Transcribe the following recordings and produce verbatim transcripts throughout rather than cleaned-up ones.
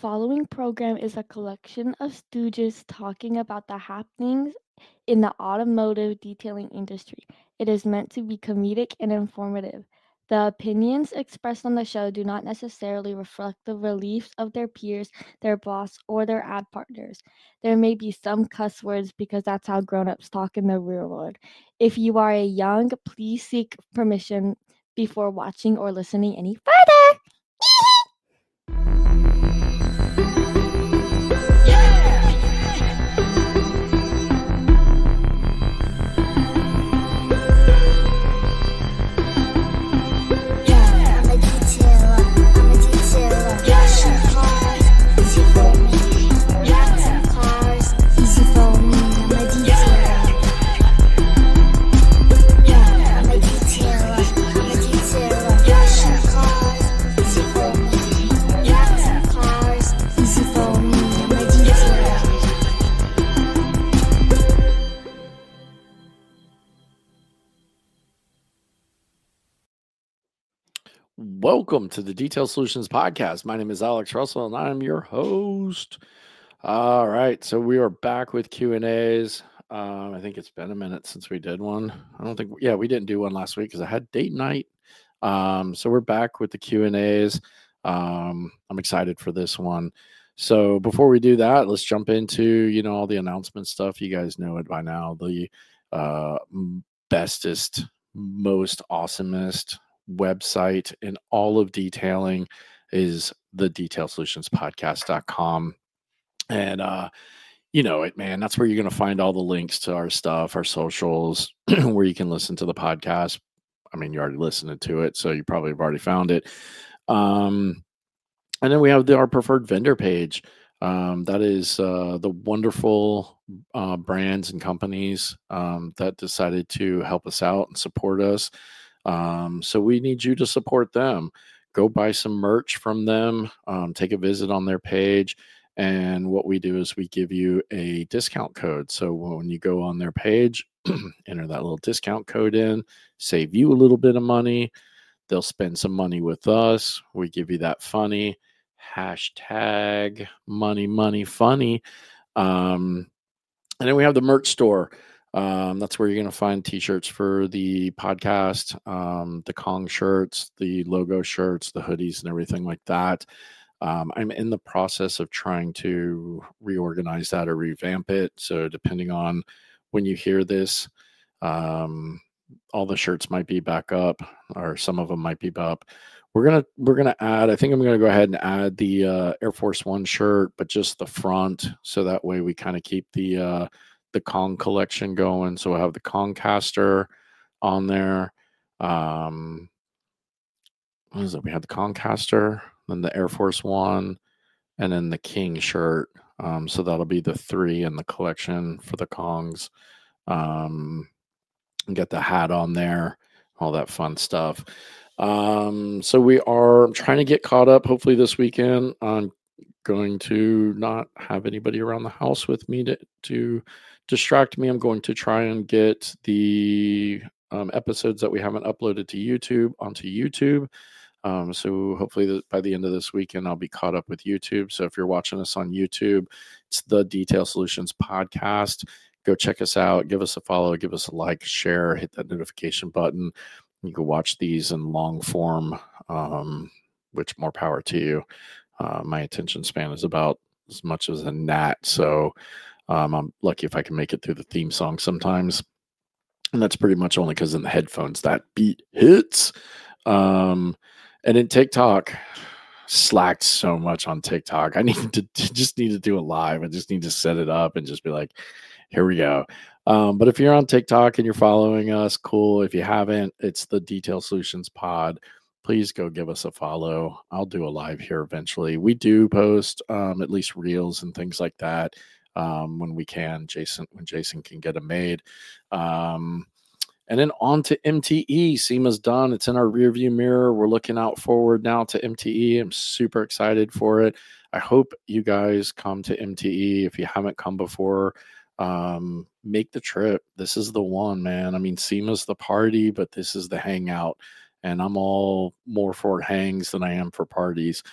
following program is a collection of stooges talking about the happenings in the automotive detailing industry. It is meant to be comedic and informative. The opinions expressed on the show do not necessarily reflect the beliefs of their peers, their boss, or their ad partners. There may be some cuss words because that's how grown-ups talk in the real world. If you are a young, please seek permission before watching or listening any further. Welcome to the Detail Solutions Podcast. My name is Alex Russell, and I'm your host. All right, so we are back with Q and A's. Um, I think it's been a minute since we did one. I don't think, yeah, we didn't do one last week because I had date night. Um, so we're back with the Q and A's. Um, I'm excited for this one. So before we do that, let's jump into, you know, all the announcement stuff. You guys know it by now. The uh, bestest, most awesomest website in all of detailing is the detail solutions podcast dot com. And, uh, you know it, man, that's where you're going to find all the links to our stuff, our socials, where you can listen to the podcast. I mean, you're already listening to it, so you probably have already found it. Um, and then we have the, our preferred vendor page. Um, that is uh, the wonderful uh, brands and companies um, that decided to help us out and support us. Um, so we need you to support them. Go buy some merch from them. Um, take a visit on their page. And what we do is we give you a discount code. So when you go on their page, enter that little discount code in, save you a little bit of money. They'll spend some money with us. We give you that funny hashtag money, money, funny. Um, and then we have the merch store. Um, that's where you're going to find t-shirts for the podcast, um, the Kong shirts, the logo shirts, the hoodies, and everything like that. Um, I'm in the process of trying to reorganize that or revamp it. So depending on when you hear this, um, all the shirts might be back up, or some of them might be up. We're gonna we're gonna add. I think I'm gonna go ahead and add the uh, Air Force One shirt, but just the front, so that way we kind of keep the uh, the Kong collection going. So we'll have the Kongcaster on there. Um, what is it? We had the Kongcaster, then the Air Force One, and then the King shirt. Um, so that'll be the three in the collection for the Kongs. Um, and get the hat on there, all that fun stuff. Um, so we are I'm trying to get caught up. Hopefully this weekend, I'm going to not have anybody around the house with me to, to distract me. I'm going to try and get the um, episodes that we haven't uploaded to YouTube onto YouTube. Um, so hopefully the, by the end of this weekend, I'll be caught up with YouTube. So if you're watching us on YouTube, it's the Detail Solutions Podcast. Go check us out. Give us a follow. Give us a like, share, hit that notification button. You can watch these in long form, um, which more power to you. Uh, my attention span is about as much as a gnat. So um, I'm lucky if I can make it through the theme song sometimes. And that's pretty much only because in the headphones that beat hits. Um, and in TikTok, slacked so much on TikTok. I need to just need to do a live. I just need to set it up and just be like, here we go. Um, but if you're on TikTok and you're following us, cool. If you haven't, it's the Detail Solutions Pod. Please go give us a follow. I'll do a live here eventually. We do post um, at least reels and things like that um, when we can. Jason, when Jason can get them made. Um, And then on to M T E. SEMA's done. It's in our rearview mirror. We're looking out forward now to M T E. I'm super excited for it. I hope you guys come to M T E. If you haven't come before, um, make the trip. This is the one, man. I mean, SEMA's the party, but this is the hangout. And I'm all more for hangs than I am for parties.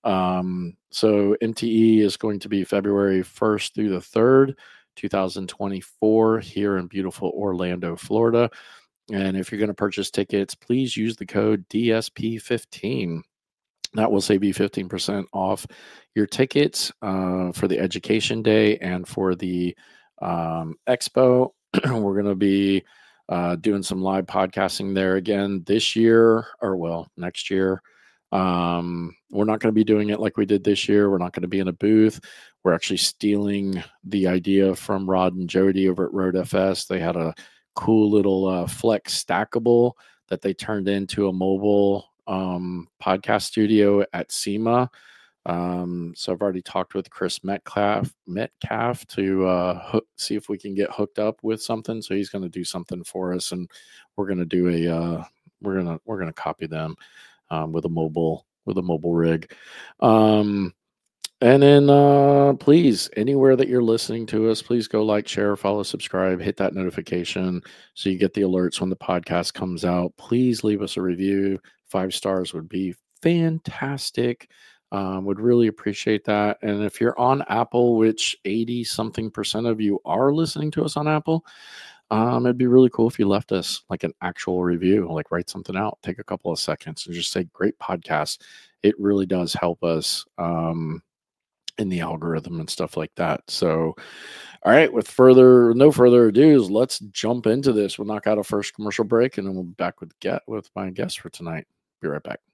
Um, so M T E is going to be February first through the third, two thousand twenty-four here in beautiful Orlando, Florida. And if you're going to purchase tickets, please use the code D S P fifteen. That will save you fifteen percent off your tickets uh, for the education day and for the um, expo. We're going to be uh, doing some live podcasting there again this year, or well, next year. Um, we're not going to be doing it like we did this year. We're not going to be in a booth. We're actually stealing the idea from Rod and Jody over at Road F S. They had a cool little uh, Flex stackable that they turned into a mobile um, podcast studio at SEMA. Um, so I've already talked with Chris Metcalf, Metcalf to uh, hook, see if we can get hooked up with something. So he's going to do something for us, and we're going to do a uh, we're gonna we're gonna copy them um, with a mobile with a mobile rig. Um, and then uh, please, anywhere that you're listening to us, please go like, share, follow, subscribe, hit that notification so you get the alerts when the podcast comes out. Please leave us a review. Five stars would be fantastic. Um, would really appreciate that. And if you're on Apple, which eighty something percent of you are listening to us on Apple, um, it'd be really cool if you left us like an actual review, like write something out, take a couple of seconds and just say, great podcast. It really does help us um, in the algorithm and stuff like that. So, all right, with further, no further ado, let's jump into this. We'll knock out a first commercial break and then we'll be back with get with my guest for tonight. Be right back.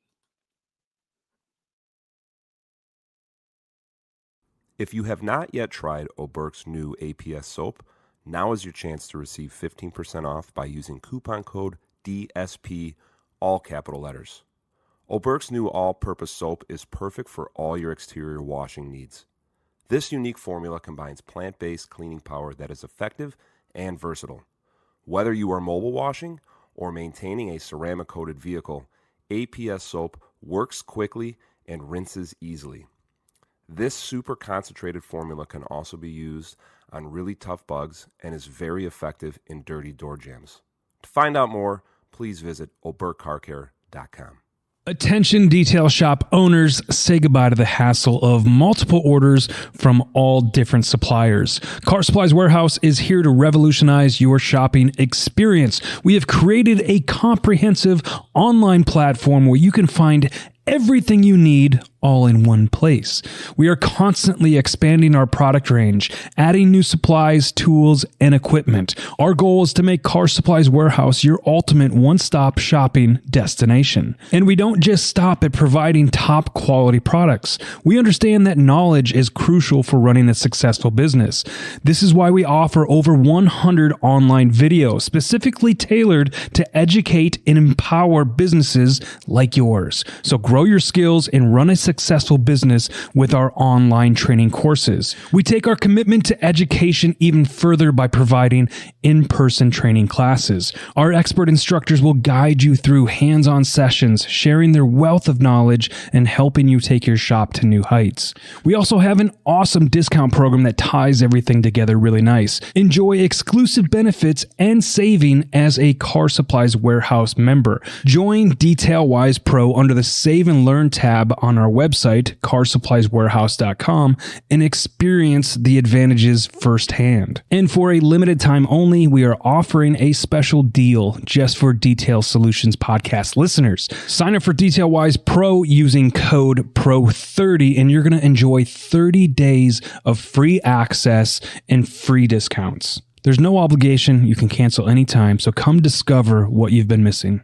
If you have not yet tried Oberk's new A P S soap, now is your chance to receive fifteen percent off by using coupon code D S P, all capital letters. Oberk's new all-purpose soap is perfect for all your exterior washing needs. This unique formula combines plant-based cleaning power that is effective and versatile. Whether you are mobile washing or maintaining a ceramic-coated vehicle, A P S soap works quickly and rinses easily. This super concentrated formula can also be used on really tough bugs and is very effective in dirty door jams. To find out more, please visit oberk car care dot com. Attention detail shop owners, say goodbye to the hassle of multiple orders from all different suppliers. Car Supplies Warehouse is here to revolutionize your shopping experience. We have created a comprehensive online platform where you can find everything you need all in one place. We are constantly expanding our product range, adding new supplies, tools, and equipment. Our goal is to make Car Supplies Warehouse your ultimate one-stop shopping destination. And we don't just stop at providing top quality products. We understand that knowledge is crucial for running a successful business. This is why we offer over one hundred online videos specifically tailored to educate and empower businesses like yours. So grow your skills and run a successful business with our online training courses. We take our commitment to education even further by providing in-person training classes. Our expert instructors will guide you through hands-on sessions, sharing their wealth of knowledge and helping you take your shop to new heights. We also have an awesome discount program that ties everything together really nice. Enjoy exclusive benefits and saving as a Car Supplies Warehouse member. Join DetailWise Pro under the Save and Learn tab on our website, car supplies warehouse dot com, and experience the advantages firsthand. And for a limited time only, we are offering a special deal just for Detail Solutions podcast listeners. Sign up for DetailWise Pro using code P R O thirty, and you're going to enjoy thirty days of free access and free discounts. There's no obligation. You can cancel anytime, so come discover what you've been missing.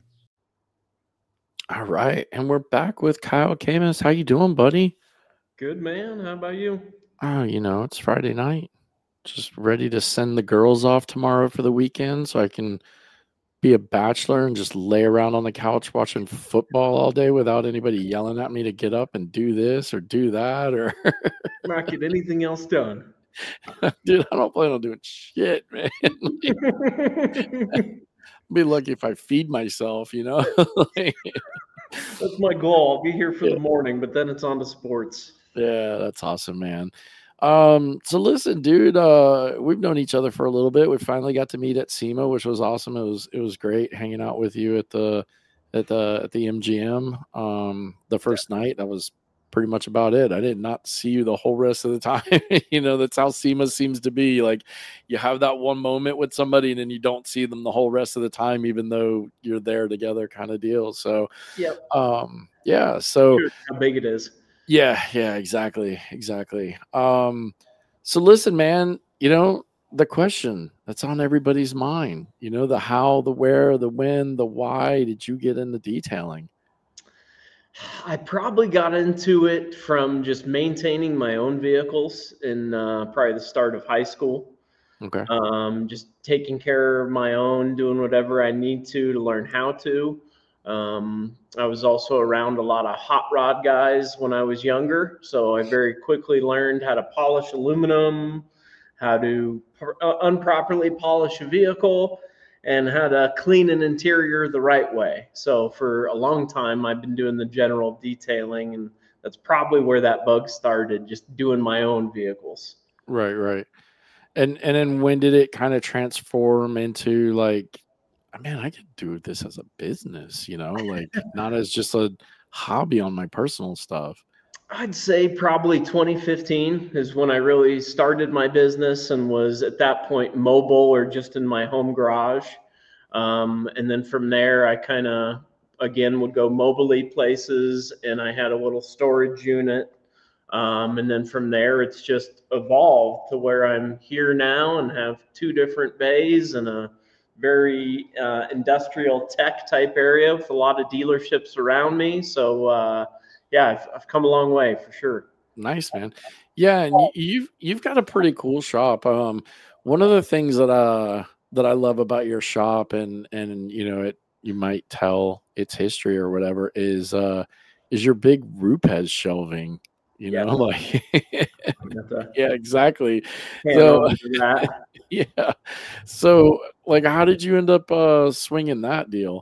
All right, and we're back with Kyle Camus. How you doing, buddy? Good, man. How about you? Oh, you know, it's Friday night. Just ready to send the girls off tomorrow for the weekend so I can be a bachelor and just lay around on the couch watching football all day without anybody yelling at me to get up and do this or do that or not get anything else done. Dude, I don't plan on doing shit, man. Be lucky if I feed myself, you know. Like, that's my goal. I'll be here for yeah. the morning, but then it's on to sports. Yeah, that's awesome, man. Um, so listen, dude, uh, we've known each other for a little bit. We finally got to meet at SEMA, which was awesome. It was it was great hanging out with you at the at the at the M G M. Um, the first yeah. night that was pretty much about it. I did not see you the whole rest of the time. You know, that's how SEMA seems to be. Like, you have that one moment with somebody and then you don't see them the whole rest of the time, even though you're there together, kind of deal. So, Yep. um, yeah. So, Sure, how big it is. yeah, yeah, exactly, exactly. Um, so listen, man, you know, the question that's on everybody's mind, you know, the how, the where, the when, the why did you get into detailing? I probably got into it from just maintaining my own vehicles in uh, probably the start of high school. Okay. Um, just taking care of my own, doing whatever I need to to learn how to. Um, I was also around a lot of hot rod guys when I was younger, so I very quickly learned how to polish aluminum, how to uh, improperly polish a vehicle, and how to clean an interior the right way. So for a long time, I've been doing the general detailing, and that's probably where that bug started, just doing my own vehicles. Right, right. And and then when did it kind of transform into like, I mean, I could do this as a business, you know, like not as just a hobby on my personal stuff. I'd say probably twenty fifteen is when I really started my business and was at that point mobile or just in my home garage. Um, and then from there, I kind of, again, would go mobily places and I had a little storage unit. Um, and then from there, it's just evolved to where I'm here now and have two different bays and a very uh, industrial tech type area with a lot of dealerships around me. So, uh, yeah, I've, I've come a long way for sure. Nice, man. Yeah, and y- you've you've got a pretty cool shop. Um, one of the things that uh that I love about your shop, and and you know it, you might tell its history or whatever, is uh is your big Rupes shelving. You Yeah. know, like But, uh, yeah, exactly. can't So argue with that. yeah, so like, how did you end up uh swinging that deal?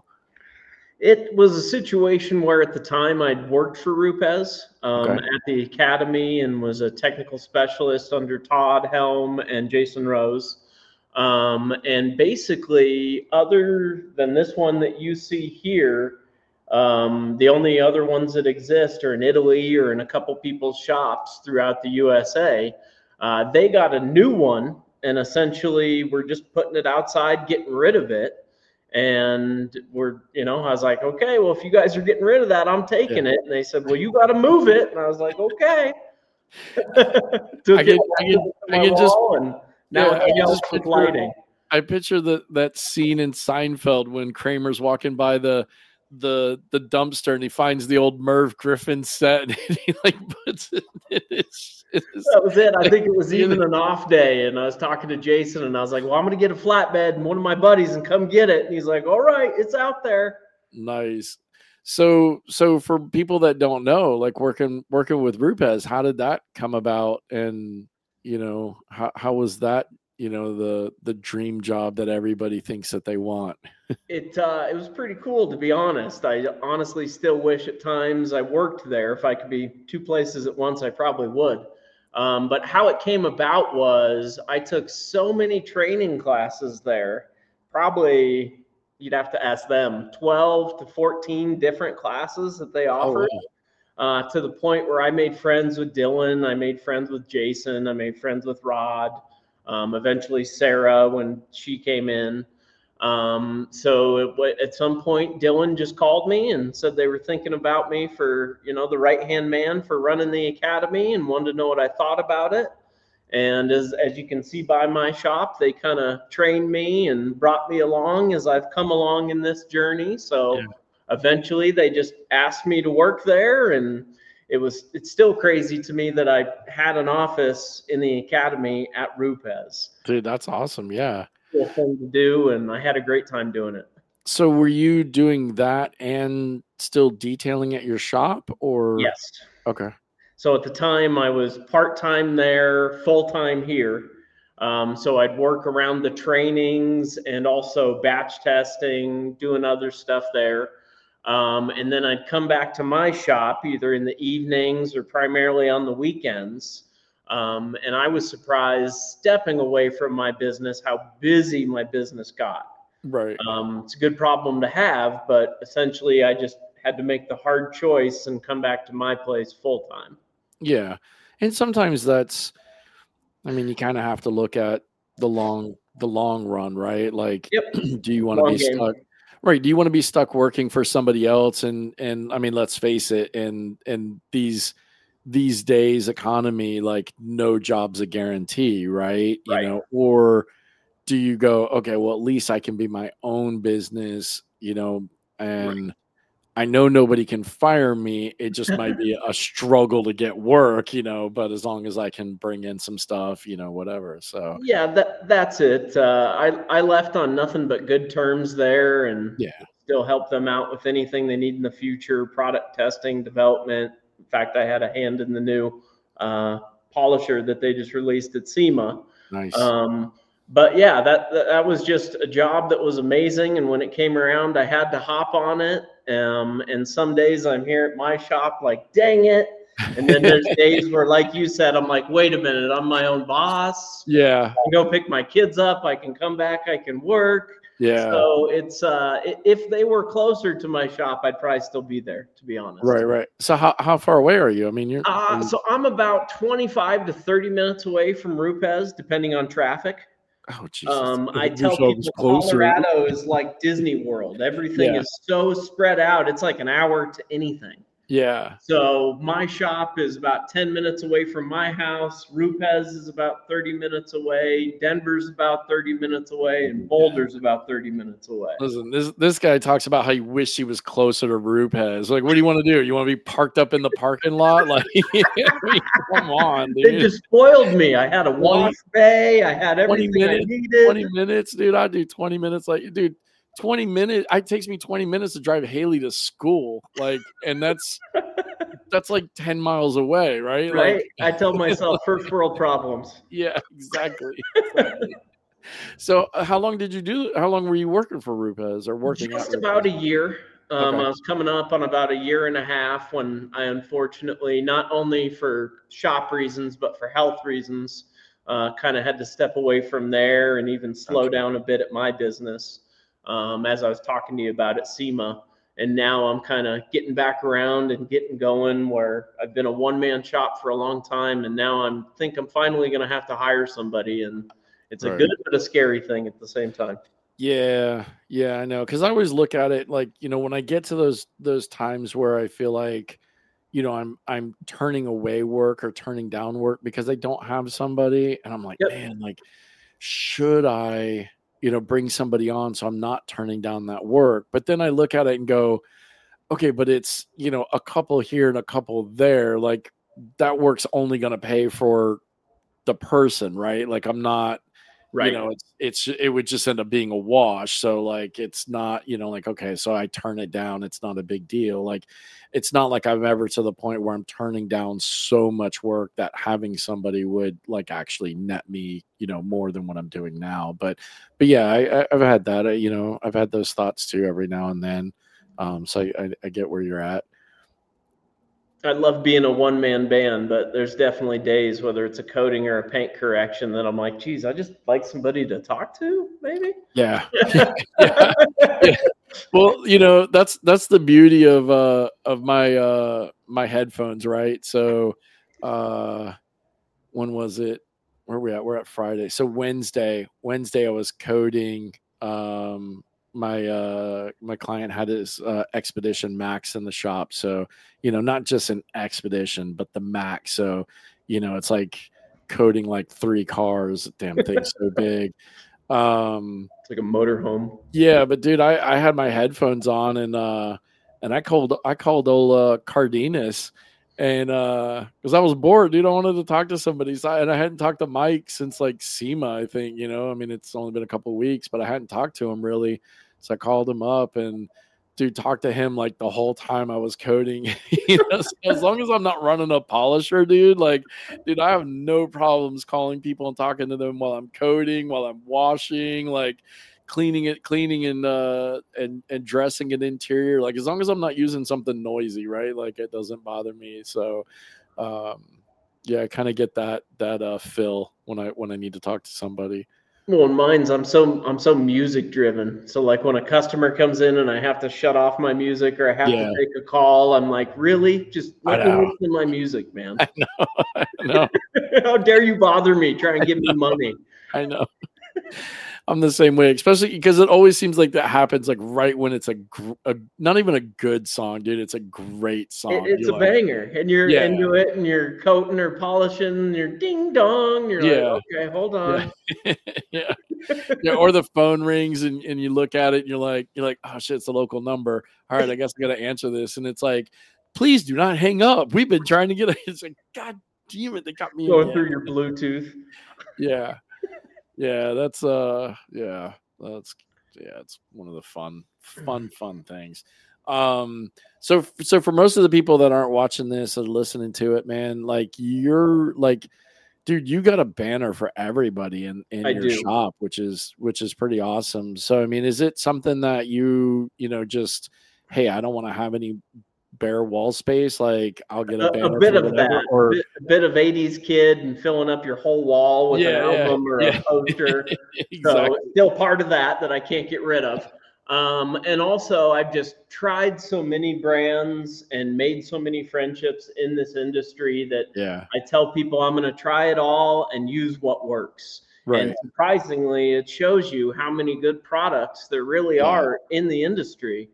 It was a situation where at the time I'd worked for Rupes um, Okay. at the academy and was a technical specialist under Todd Helm and Jason Rose. Um, and basically, other than this one that you see here, um, the only other ones that exist are in Italy or in a couple people's shops throughout the U S A. Uh, they got a new one, and essentially we're just putting it outside, getting rid of it. And we're, you know, I was like, okay, well, if you guys are getting rid of that, I'm taking Yeah. it. And they said, well, you got to move it. And I was like, okay. Took I it can, back I to can, I my can just, wall, and now yeah, I it's can yellow just with picture, lighting. I picture the that scene in Seinfeld when Kramer's walking by the the the dumpster and he finds the old Merv Griffin set and he like puts it in his, in his That was it. I think it was you even know, an off day. And I was talking to Jason and I was like, well, I'm going to get a flatbed and one of my buddies and come get it. And he's like, all right, it's out there. nice. So so for people that don't know, like working working with Rupes, how did that come about? And you know, how how was that, you know, the the dream job that everybody thinks that they want? It uh, it was pretty cool, to be honest. I honestly still wish at times I worked there. If I could be two places at once, I probably would. Um, but how it came about was I took so many training classes there, probably you'd have to ask them, twelve to fourteen different classes that they Oh offered, wow. uh, to the point where I made friends with Dylan, I made friends with Jason, I made friends with Rod, um, eventually Sarah when she came in. Um, so it, at some point, Dylan just called me and said they were thinking about me for, you know, the right-hand man for running the academy and wanted to know what I thought about it. And as, as you can see by my shop, they kind of trained me and brought me along as I've come along in this journey. So Yeah. eventually they just asked me to work there. And it was, it's still crazy to me that I had an office in the academy at Rupes. Dude, that's awesome. Yeah. Cool thing to do, and I had a great time doing it. So were you doing that and still detailing at your shop or? Yes. Okay. So at the time I was part-time there, full-time here. Um, so I'd work around the trainings and also batch testing, doing other stuff there. Um, and then I'd come back to my shop either in the evenings or primarily on the weekends. Um, and I was surprised stepping away from my business, how busy my business got. Right. Um, it's a good problem to have, but essentially I just had to make the hard choice and come back to my place full time. Yeah. And sometimes that's, I mean, you kind of have to look at the long, the long run, right? Like, Yep. do you want to be game. stuck? Right. Do you want to be stuck working for somebody else? And, and I mean, let's face it. And, and these, these days economy, like no job's a guarantee, right? You Right. know, or do you go, okay, well, at least I can be my own business, you know, and right. I know nobody can fire me. It just might be a struggle to get work, you know, but as long as I can bring in some stuff, you know, whatever. So yeah, that that's it. Uh, I, I left on nothing but good terms there, and yeah, still help them out with anything they need in the future, product testing, development. In fact, I had a hand in the new uh, polisher that they just released at SEMA. Nice. Um, but yeah, that, that was just a job that was amazing. And when it came around, I had to hop on it. Um, and some days I'm here at my shop like, dang it. And then there's days where, like you said, I'm like, wait a minute, I'm my own boss. Yeah. I can go pick my kids up. I can come back. I can work. Yeah. So it's, uh, if they were closer to my shop, I'd probably still be there, to be honest. Right. Right. So how, how far away are you? I mean, you're, uh, so I'm about twenty-five to thirty minutes away from Rupes, depending on traffic. Oh, Jesus. Um, I tell people Colorado is like Disney World. Everything yeah. is so spread out. It's like an hour to anything. Yeah. So my shop is about ten minutes away from my house. Rupes is about thirty minutes away. Denver's about thirty minutes away, and Boulder's about thirty minutes away. Listen, this this guy talks about how he wished he was closer to Rupes. Like, what do you want to do? You want to be parked up in the parking lot? Like, I mean, come on, dude. They just spoiled me. I had a wash bay. I had everything minutes, I needed. twenty minutes, dude. I do twenty minutes. Like, dude. twenty minutes. It takes me twenty minutes to drive Haley to school. Like, and that's, that's like ten miles away. Right. Right. Like, I tell myself first world problems. Yeah, exactly. exactly. So uh, how long did you do, how long were you working for Rupes or working? Just about a year. Um, okay. I was coming up on about a year and a half when I, unfortunately, not only for shop reasons, but for health reasons, uh, kind of had to step away from there and even slow okay. down a bit at my business. Um, as I was talking to you about at SEMA, and now I'm kind of getting back around and getting going where I've been a one-man shop for a long time, and now I'm think I'm finally going to have to hire somebody, and it's a right. good but a scary thing at the same time. Yeah, yeah, I know, because I always look at it like, you know, when I get to those those times where I feel like, you know, I'm I'm turning away work or turning down work because I don't have somebody, and I'm like, yep. man, like, should I? You know, bring somebody on so I'm not turning down that work. But then I look at it and go, okay, but it's, you know, a couple here and a couple there. Like that work's only going to pay for the person, right? Like I'm not, right. you know, it's, it's, it would just end up being a wash. So like, it's not, you know, like, okay, so I turn it down. It's not a big deal. Like, it's not like I'm ever to the point where I'm turning down so much work that having somebody would like actually net me, you know, more than what I'm doing now. But, but yeah, I, I've had that, I, you know, I've had those thoughts too every now and then. Um, so I, I get where you're at. I love being a one-man band, but there's definitely days, whether it's a coating or a paint correction, that I'm like, geez, I just like somebody to talk to, maybe. Yeah. yeah. yeah. Well, you know, that's that's the beauty of uh of my uh my headphones, right? So uh when was it? Where are we at? We're at Friday. So Wednesday, Wednesday I was coding um my uh my client had his uh, Expedition Max in the shop, so you know, not just an Expedition but the Max, so you know, it's like coding like three cars. Damn thing's so big. Um it's like a motorhome. Yeah, but dude, I I had my headphones on, and uh and I called I called old uh, Cardenas, and uh because I was bored, dude. I wanted to talk to somebody, so I, and I hadn't talked to Mike since like SEMA, I think. You know, I mean, it's only been a couple of weeks, but I hadn't talked to him really. So I called him up and dude, talked to him like the whole time I was coding. You know, so as long as I'm not running a polisher, dude, like, dude, I have no problems calling people and talking to them while I'm coding, while I'm washing, like cleaning it, cleaning and uh and and dressing an interior. Like as long as I'm not using something noisy, right? Like it doesn't bother me. So um yeah, I kind of get that that uh feel when I when I need to talk to somebody. Well, mine's I'm so I'm so music driven. So like when a customer comes in and I have to shut off my music or I have Yeah. to take a call, I'm like, really? Just I let me know. listen to my music, man. I know. I know. How dare you bother me? Try and give me money. I know. I'm the same way, especially because it always seems like that happens like right when it's a, gr- a not even a good song, dude. It's a great song. It, it's You're a like, banger, and you're Yeah. into it, and you're coating or polishing, and you're ding dong. You're Yeah. like, okay, hold on. Yeah. yeah. Yeah. Or the phone rings and, and you look at it and you're like, you're like, oh shit, it's a local number. All right, I guess I gotta answer this. And it's like, please do not hang up. We've been trying to get it. It's like, God damn it, they got me Going again. through your Bluetooth. Yeah. Yeah, that's uh yeah, that's yeah, it's one of the fun, fun, fun things. Um so so for most of the people that aren't watching this or listening to it, man, like you're like, dude, you got a banner for everybody in, in I your do. shop, which is which is pretty awesome. So I mean, is it something that you, you know, just hey, I don't want to have any bare wall space, like I'll get a, A, banner a bit for of whatever, that, or a bit, a bit of eighties kid and filling up your whole wall with yeah, an yeah, album or yeah. a poster. Exactly. So still part of that that I can't get rid of. Um, and also, I've just tried so many brands and made so many friendships in this industry that Yeah. I tell people I'm going to try it all and use what works. Right. And surprisingly, it shows you how many good products there really Yeah. are in the industry.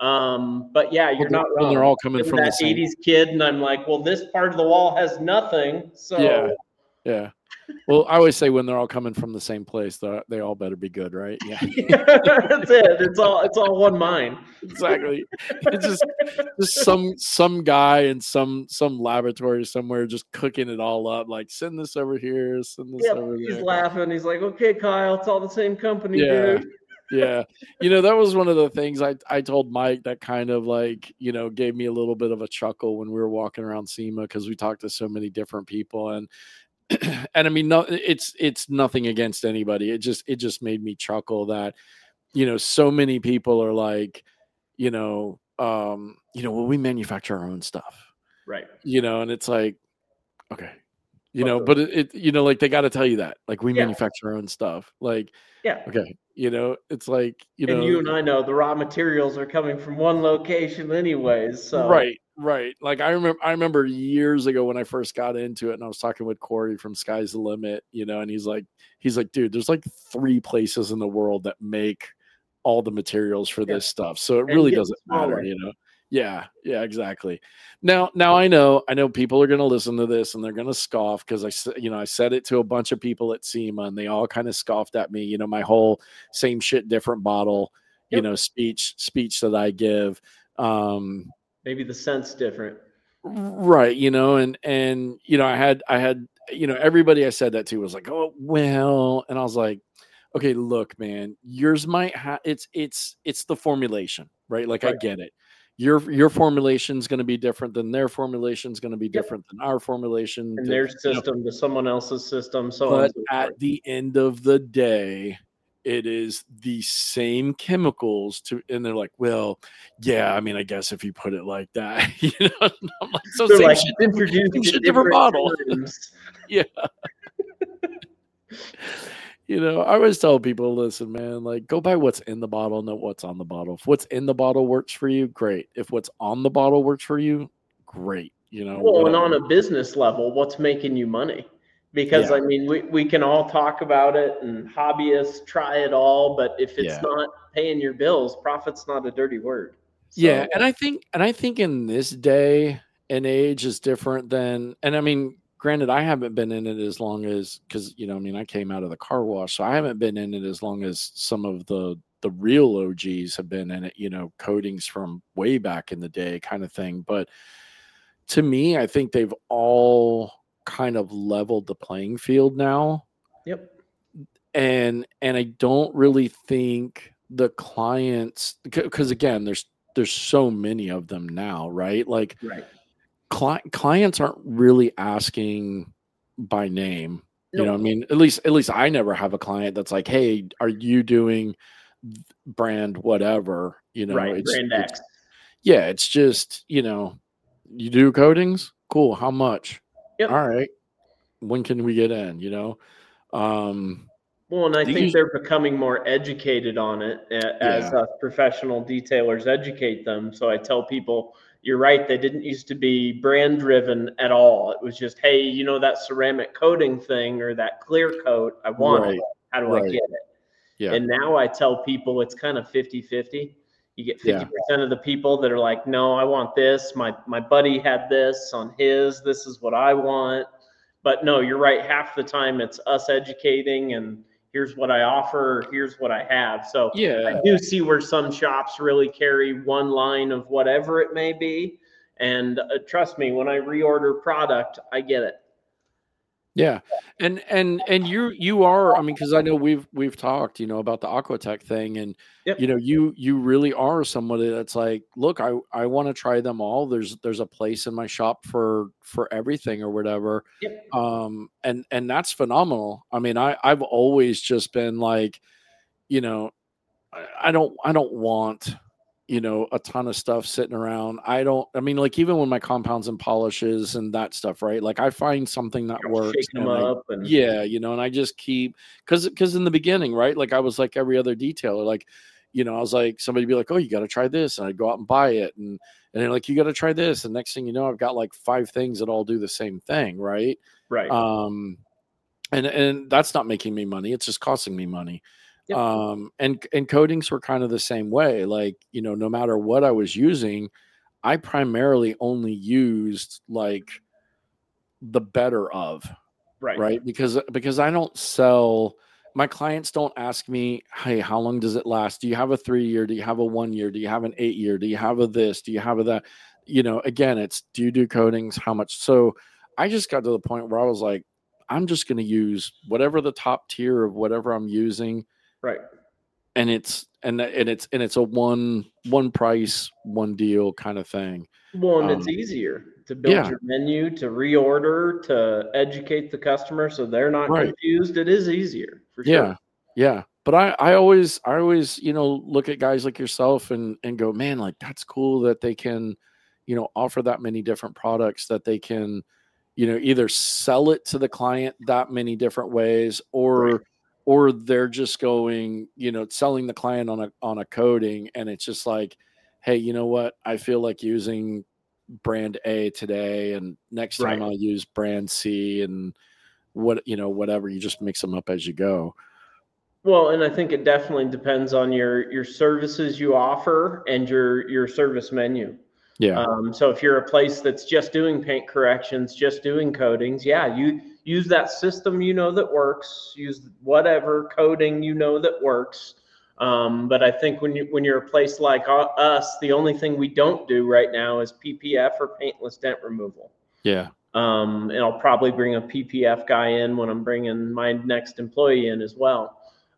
Um, but yeah, you're Well, not when wrong. they're all coming I'm from the that same. eighties kid, and I'm like, well, this part of the wall has nothing. So Yeah. Yeah. Well, I always say when they're all coming from the same place, they they all better be good, right? Yeah. that's it. It's all it's all one mind. Exactly. It's just just some some guy in some some laboratory somewhere just cooking it all up. Like send this over here, send this Yep, over he's there. laughing. He's like, okay, Kyle, it's all the same company, Yeah. dude. Yeah. You know, that was one of the things I, I told Mike that kind of like, you know, gave me a little bit of a chuckle when we were walking around SEMA, because we talked to so many different people. And and I mean, no, it's it's nothing against anybody. It just it just made me chuckle that, you know, so many people are like, you know, um, you know, well, we manufacture our own stuff. Right. You know, and it's like, okay. You know, Okay. but it, it you know, like they got to tell you that, like we Yeah. manufacture our own stuff. Like, Yeah. okay, you know, it's like, you And know, you and I know the raw materials are coming from one location anyways. So right, right. Like I remember, I remember years ago when I first got into it, and I was talking with Corey from Sky's the Limit, you know, and he's like, he's like, dude, there's like three places in the world that make all the materials for Yeah. this stuff, so it And really get doesn't matter, smaller. you know. Yeah, yeah, exactly. Now, now I know, I know people are going to listen to this and they're going to scoff because I, s- you know, I said it to a bunch of people at SEMA and they all kind of scoffed at me. You know, my whole same shit, different bottle, you Yep. know, speech speech that I give. Um, Maybe the scent's different. right, you know, and and you know, I had I had you know, everybody I said that to was like, oh well, and I was like, okay, look, man, yours might have it's it's it's the formulation, right? Like I Right. get it. Your your formulation is going to be different than their formulation is going to be Yep. different than our formulation. And to- their you know, system to someone else's system, so on but and so at forth. the end of the day, it is the same chemicals to, and they're like, well, yeah, I mean, I guess if you put it like that, you know, and I'm like, so They're same like shit, introduced same to shit, different different bottle. times. Yeah. You know, I always tell people, listen, man, like go by what's in the bottle, not what's on the bottle. If what's in the bottle works for you, great. If what's on the bottle works for you, great. You know, Well, and whatever. on a business level, what's making you money? Because Yeah. I mean, we, we can all talk about it and hobbyists try it all, but if it's Yeah. not paying your bills, profit's not a dirty word. So, Yeah, and I think and I think in this day and age is different than, and I mean, granted, I haven't been in it as long as, because you know, I mean, I came out of the car wash, so I haven't been in it as long as some of the the real O Gs have been in it, you know, coatings from way back in the day kind of thing. But to me, I think they've all kind of leveled the playing field now. yep. and and I don't really think the clients, because again, there's there's so many of them now, right? Like Right. cli- clients aren't really asking by name. You know, what I Nope. mean, at least at least I never have a client that's like, "Hey, are you doing brand whatever?" You know, Right. it's, Brand it's X. yeah, it's just, you know, you do coatings, cool. How much? Yep. All right, when can we get in? You know, um, Well, and I Do think you- they're becoming more educated on it a- as Yeah. us professional detailers educate them. So I tell people, you're right, they didn't used to be brand driven at all. It was just, hey, you know, that ceramic coating thing or that clear coat, I want Right. it. How do I Right. get it? Yeah. And now I tell people it's kind of fifty-fifty. You get Yeah. fifty percent of the people that are like, no, I want this. My my buddy had this on his. This is what I want. But no, you're right. Half the time it's us educating and here's what I offer, here's what I have. So Yeah. I do see where some shops really carry one line of whatever it may be. And uh, trust me, when I reorder product, I get it. Yeah. And and and you you are, I mean, because I know we've we've talked, you know, about the Aquatech thing, and Yep. you know, you you really are somebody that's like, look, I I want to try them all. There's there's a place in my shop for for everything or whatever. Yep. Um and and that's phenomenal. I mean, I I've always just been like, you know, I, I don't I don't want, you know, a ton of stuff sitting around. I don't, I mean, like even when my compounds and polishes and that stuff, right? Like I find something that works. Shake them and I- up and yeah, you know, and I just keep, cause, cause in the beginning, right? Like I was like every other detailer, like, you know, I was like, somebody be like, oh, you got to try this. And I'd go out and buy it. And, and they're like, you got to try this. And next thing you know, I've got like five things that all do the same thing. Right. right. Um, and, and that's not making me money. It's just costing me money. Yep. Um, and, and coatings were kind of the same way. Like, you know, no matter what I was using, I primarily only used like the better of, right. right? Because, because I don't sell, my clients don't ask me, hey, how long does it last? Do you have a three year? Do you have a one year? Do you have an eight year? Do you have a this? Do you have a that? You know, again, it's, do you do coatings? How much? So I just got to the point where I was like, I'm just going to use whatever the top tier of whatever I'm using. Right. And it's, and, and it's, and it's a one, one price, one deal kind of thing. Well, and Um, it's easier to build yeah. your menu, to reorder, to educate the customer so they're not Right. confused. It is easier for sure. Yeah. Yeah. But I, I always, I always, you know, look at guys like yourself and, and go, man, like that's cool that they can, you know, offer that many different products, that they can, you know, either sell it to the client that many different ways, or, Right. or they're just going, you know, selling the client on a, on a coating. And it's just like, hey, you know what? I feel like using brand A today, and next time Right. I'll use brand C, and what, you know, whatever, you just mix them up as you go. Well, and I think it definitely depends on your your services you offer and your your service menu. Yeah. Um, so if you're a place that's just doing paint corrections, just doing coatings, yeah, you use that system you know that works. Use whatever coating you know that works. Um, but I think when you when you're a place like us, the only thing we don't do right now is P P F or paintless dent removal. Yeah. Um, and I'll probably bring a P P F guy in when I'm bringing my next employee in as well.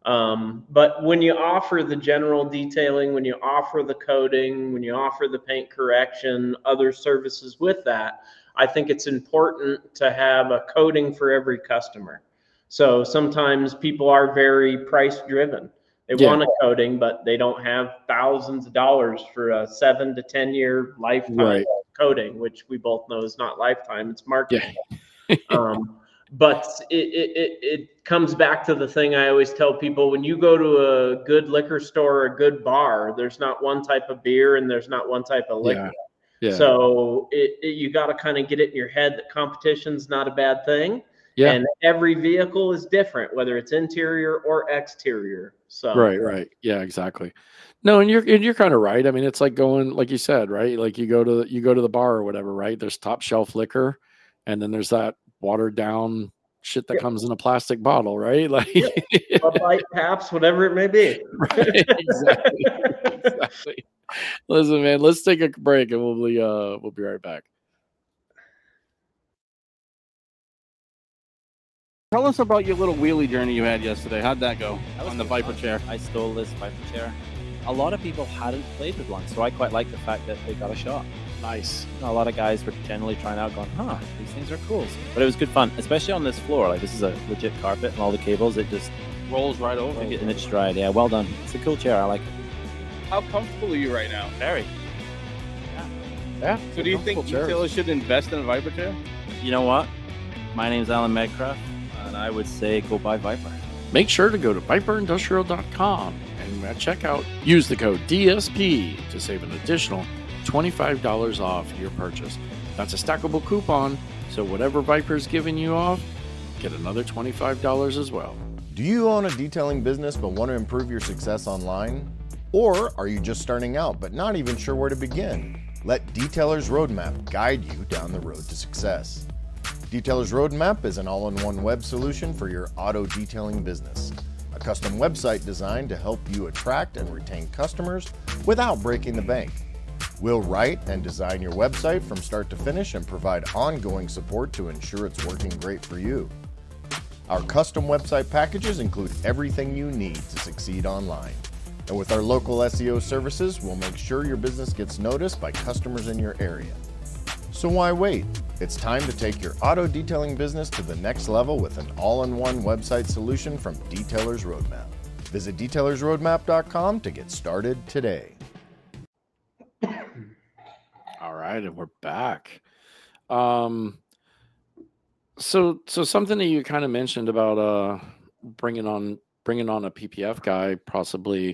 Um, but when you offer the general detailing, when you offer the coating, when you offer the paint correction, other services with that, I think it's important to have a coating for every customer. So sometimes people are very price driven. They Yeah. want a coating, but they don't have thousands of dollars for a seven to ten year lifetime Right. coating, which we both know is not lifetime, it's marketing. Yeah. um, but it, it, it, it comes back to the thing I always tell people: when you go to a good liquor store or a good bar, there's not one type of beer and there's not one type of liquor. Yeah. So it, it, you got to kind of get it in your head that competition's not a bad thing. Yeah. And every vehicle is different, whether it's interior or exterior. So Right, right. Yeah, exactly. No, and you're and you're kind of right. I mean, it's like going, like you said, right? Like you go to you go to the bar or whatever, right? There's top shelf liquor, and then there's that watered down shit that Yep. comes in a plastic bottle, right? Like Bud Light, Pabst, whatever it may be. Right, exactly. Exactly. Listen, man, let's take a break and we'll be uh we'll be right back. Tell us about your little wheelie journey you had yesterday. How'd that go That was on the pretty Viper fun. chair? I stole this Viper chair. A lot of people hadn't played with one, so I quite like the fact that they got a shot. Nice. You know, a lot of guys were generally trying out, going, "Huh, these things are cool." But it was good fun, especially on this floor. Like, this is a legit carpet, and all the cables, it just Rolls right over. took it in its stride. Yeah, well done. It's a cool chair. I like it. How comfortable are you right now? Very. Yeah. So do you think comfortable chairs. retailers should invest in a Viper chair? You know what? My name's Alan Medcraft, and I would say go buy Viper. make sure to go to viper industrial dot com and at checkout, use the code D S P to save an additional twenty-five dollars off your purchase. That's a stackable coupon, so whatever Viper's giving you off, get another twenty-five dollars as well. Do you own a detailing business but want to improve your success online? Or are you just starting out but not even sure where to begin? Let Detailer's Roadmap guide you down the road to success. Detailer's Roadmap is an all-in-one web solution for your auto detailing business. A custom website designed to help you attract and retain customers without breaking the bank. We'll write and design your website from start to finish and provide ongoing support to ensure it's working great for you. Our custom website packages include everything you need to succeed online. And with our local S E O services, we'll make sure your business gets noticed by customers in your area. So why wait? It's time to take your auto detailing business to the next level with an all-in-one website solution from Detailer's Roadmap. Visit detailers roadmap dot com to get started today. All right, and we're back. Um, so so something that you kind of mentioned about uh bringing on bringing on a P P F guy, possibly.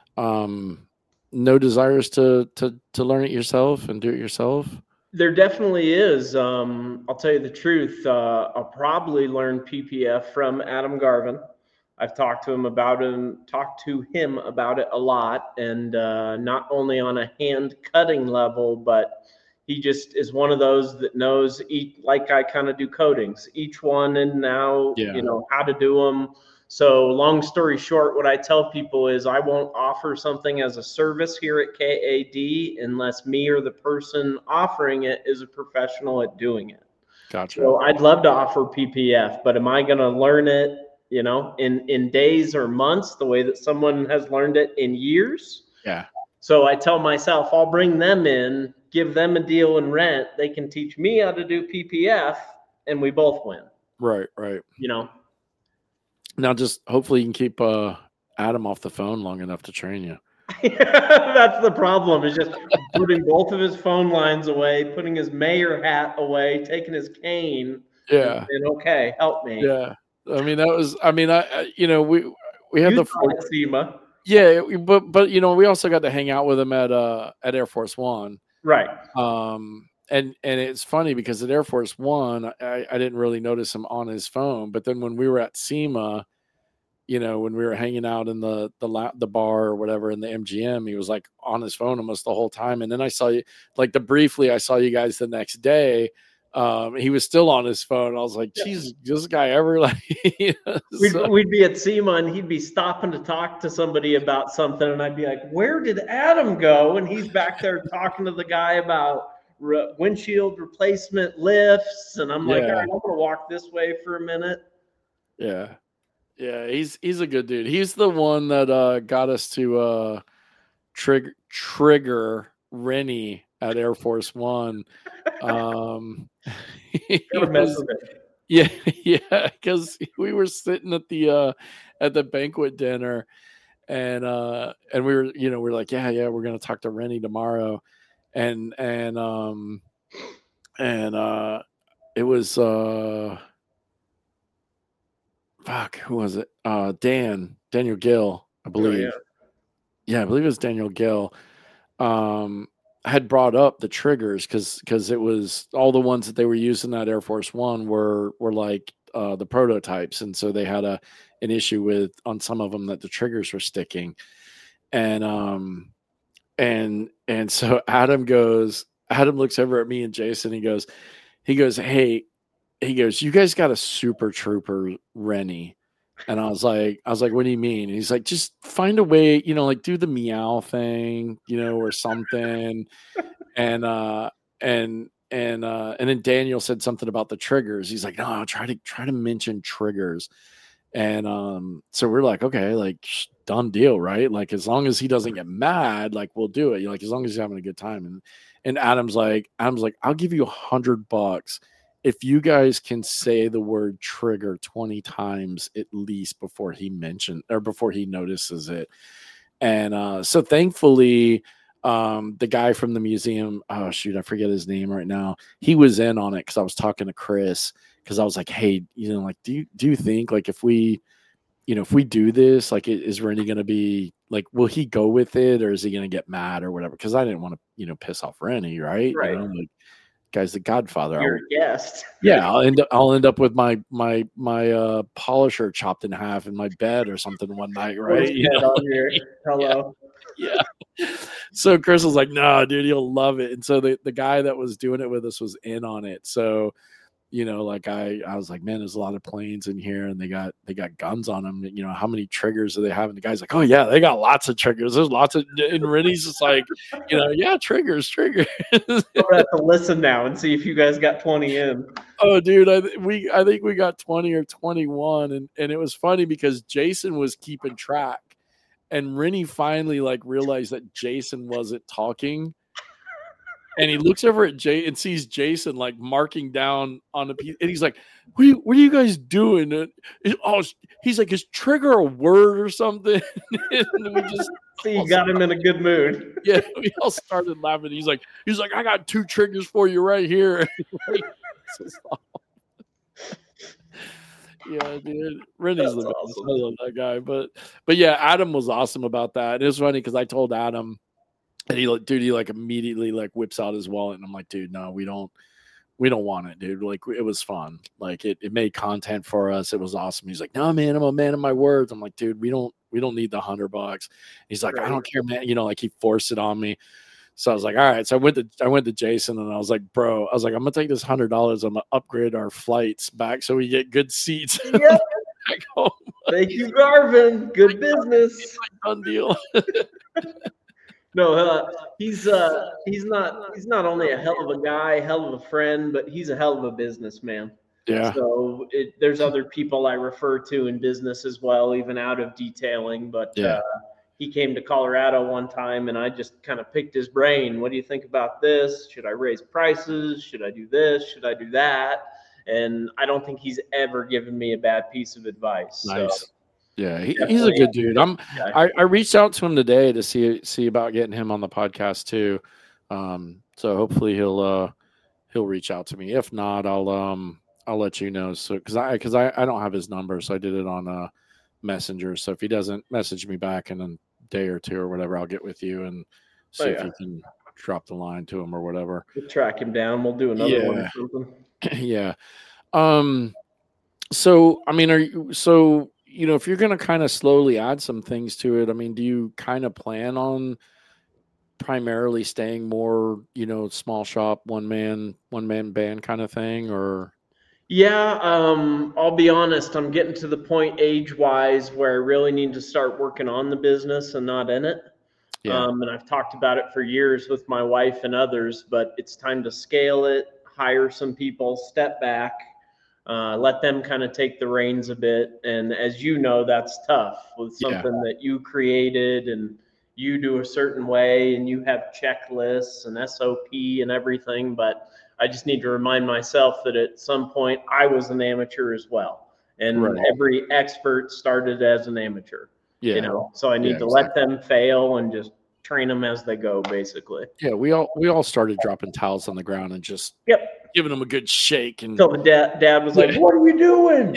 Um, no desires to to to learn it yourself and do it yourself. There definitely is. Um, I'll tell you the truth. Uh, I'll probably learn P P F from Adam Garvin. I've talked to him about him, talked to him about it a lot, and uh, not only on a hand cutting level, but he just is one of those that knows each, like I kind of do coatings, each one and now, Yeah. you know, how to do them. So long story short, what I tell people is I won't offer something as a service here at K A D unless me or the person offering it is a professional at doing it. Gotcha. So I'd love to offer P P F, but am I going to learn it, you know, in, in days or months, the way that someone has learned it in years? Yeah. So I tell myself, I'll bring them in, give them a deal in rent. They can teach me how to do P P F and we both win. Right, right. You know, Now just hopefully you can keep uh, Adam off the phone long enough to train you. that's the problem, is just putting both of his phone lines away, putting his mayor hat away, taking his cane. Yeah. And, and okay, help me. Yeah. I mean, that was, I mean, I, I you know, we, we had You the, saw it, SEMA. yeah, we- but, but, you know, we also got to hang out with him at, uh, at Air Force One. Right. Um, and, and it's funny because at Air Force One, I, I didn't really notice him on his phone, but then when we were at SEMA, you know, when we were hanging out in the, the, la- the bar or whatever in the M G M, he was like on his phone almost the whole time. And then I saw you, like the briefly, I saw you guys the next day. Um, he was still on his phone. I was like, geez, this guy ever like, you know, We'd, so- we'd be at SEMA and he'd be stopping to talk to somebody about something. And I'd be like, where did Adam go? And he's back there talking to the guy about re- windshield replacement lifts. And I'm like, Yeah. all right, I'm going to walk this way for a minute. yeah. Yeah. He's, he's a good dude. He's the one that, uh, got us to, uh, trigger, trigger Rennie at Air Force One. Um, he Never mess was- with it. Yeah, yeah, because we were sitting at the uh at the banquet dinner and uh and we were, you know, we are like, yeah, yeah, we're gonna talk to Rennie tomorrow. And and um and uh it was uh fuck, who was it? Uh Dan, Daniel Gill, I believe. yeah. Yeah, I believe it was Daniel Gill. Um had brought up the triggers because because it was all the ones that they were using at Air Force One were were like uh, the prototypes, and so they had a an issue with on some of them that the triggers were sticking, and um and and so Adam goes, Adam looks over at me and Jason. He goes, he goes, hey, he goes, you guys got a Super Trooper Rennie. And I was like, I was like, what do you mean? And he's like, just find a way, you know, like do the meow thing, you know, or something. and uh and and uh and then Daniel said something about the triggers. He's like, no, I'll try to try to mention triggers. And um, so we're like, okay, like sh- done deal, right? Like as long as he doesn't get mad, like we'll do it. Like as long as he's having a good time. And and Adam's like, Adam's like, I'll give you a hundred bucks if you guys can say the word trigger twenty times at least before he mentioned or before he notices it. And uh, so thankfully, um, the guy from the museum, oh shoot, I forget his name right now. He was in on it because I was talking to Chris because I was like, hey, you know, like, do you do you think like if we you know, if we do this, like, is Rennie going to be like, will he go with it, or is he going to get mad or whatever? Because I didn't want to, you know, piss off Rennie, right? Right. You know, like, guy's the Godfather. You're a guest. Yeah, I'll end up I'll end up with my my my uh, polisher chopped in half in my bed or something one night, right? You know? On your hello. Yeah. yeah. So Chris was like, "No, nah, dude, you'll love it." And so the the guy that was doing it with us was in on it. So, you know, like I, I was like, man, there's a lot of planes in here, and they got they got guns on them. You know, how many triggers do they have? And the guy's like, oh yeah, they got lots of triggers. There's lots of. And Rennie's just like, you know, yeah, triggers, triggers. I'm gonna have to listen now and see if you guys got twenty in. Oh, dude, I we I think we got twenty or twenty-one, and and it was funny because Jason was keeping track, and Rennie finally like realized that Jason wasn't talking. And he looks over at Jay and sees Jason like marking down on a piece, and he's like, "What are you, what are you guys doing?" And it, oh, he's like, "Is trigger a word or something?" And we just see, you got him in a good mood. Yeah, we all started laughing. He's like, "He's like, I got two triggers for you right here." Yeah, dude, Rennie's the best. Awesome. I love that guy, but but yeah, Adam was awesome about that. And it was funny because I told Adam. And he like, dude, he like immediately like whips out his wallet, and I'm like, dude, no, we don't, we don't want it, dude. Like, it was fun. Like, it, it made content for us. It was awesome. He's like, no, man, I'm a man of my words. I'm like, dude, we don't, we don't need the hundred bucks. He's like, right. I don't care, man. You know, like he forced it on me. So I was like, all right. So I went to, I went to Jason, and I was like, bro, I was like, I'm gonna take this hundred dollars. I'm gonna upgrade our flights back so we get good seats. Yep. Back home. Thank you, Garvin. Good business. Done deal. No, uh, he's uh, he's not he's not only a hell of a guy, hell of a friend, but he's a hell of a businessman. Yeah. So it, there's other people I refer to in business as well, even out of detailing. But yeah. uh, he came to Colorado one time, and I just kind of picked his brain. What do you think about this? Should I raise prices? Should I do this? Should I do that? And I don't think he's ever given me a bad piece of advice. Nice. So. Yeah, he, he's a good dude. I'm. Yeah. I, I reached out to him today to see see about getting him on the podcast too. Um, so hopefully he'll uh he'll reach out to me. If not, I'll um I'll let you know. So because I because I, I don't have his number, so I did it on uh Messenger. So if he doesn't message me back in a day or two or whatever, I'll get with you and see oh, if yeah. you can drop the line to him or whatever. We'll track him down. We'll do another yeah. one or something. yeah. Um. So I mean, are you so? You know, if you're going to kind of slowly add some things to it, I mean, do you kind of plan on primarily staying more, you know, small shop, one man, one man band kind of thing, or? Yeah, um, I'll be honest. I'm getting to the point age wise where I really need to start working on the business and not in it. Yeah. Um, and I've talked about it for years with my wife and others, but it's time to scale it, hire some people, step back. Uh, let them kind of take the reins a bit. And as you know, that's tough with something yeah. that you created and you do a certain way and you have checklists and S O P and everything. But I just need to remind myself that at some point I was an amateur as well. And right. every expert started as an amateur, yeah. you know, so I need yeah, to exactly. let them fail and just train them as they go, basically. Yeah. We all, we all started dropping towels on the ground and just, yep. giving them a good shake. And so the dad, dad was like, what are you doing?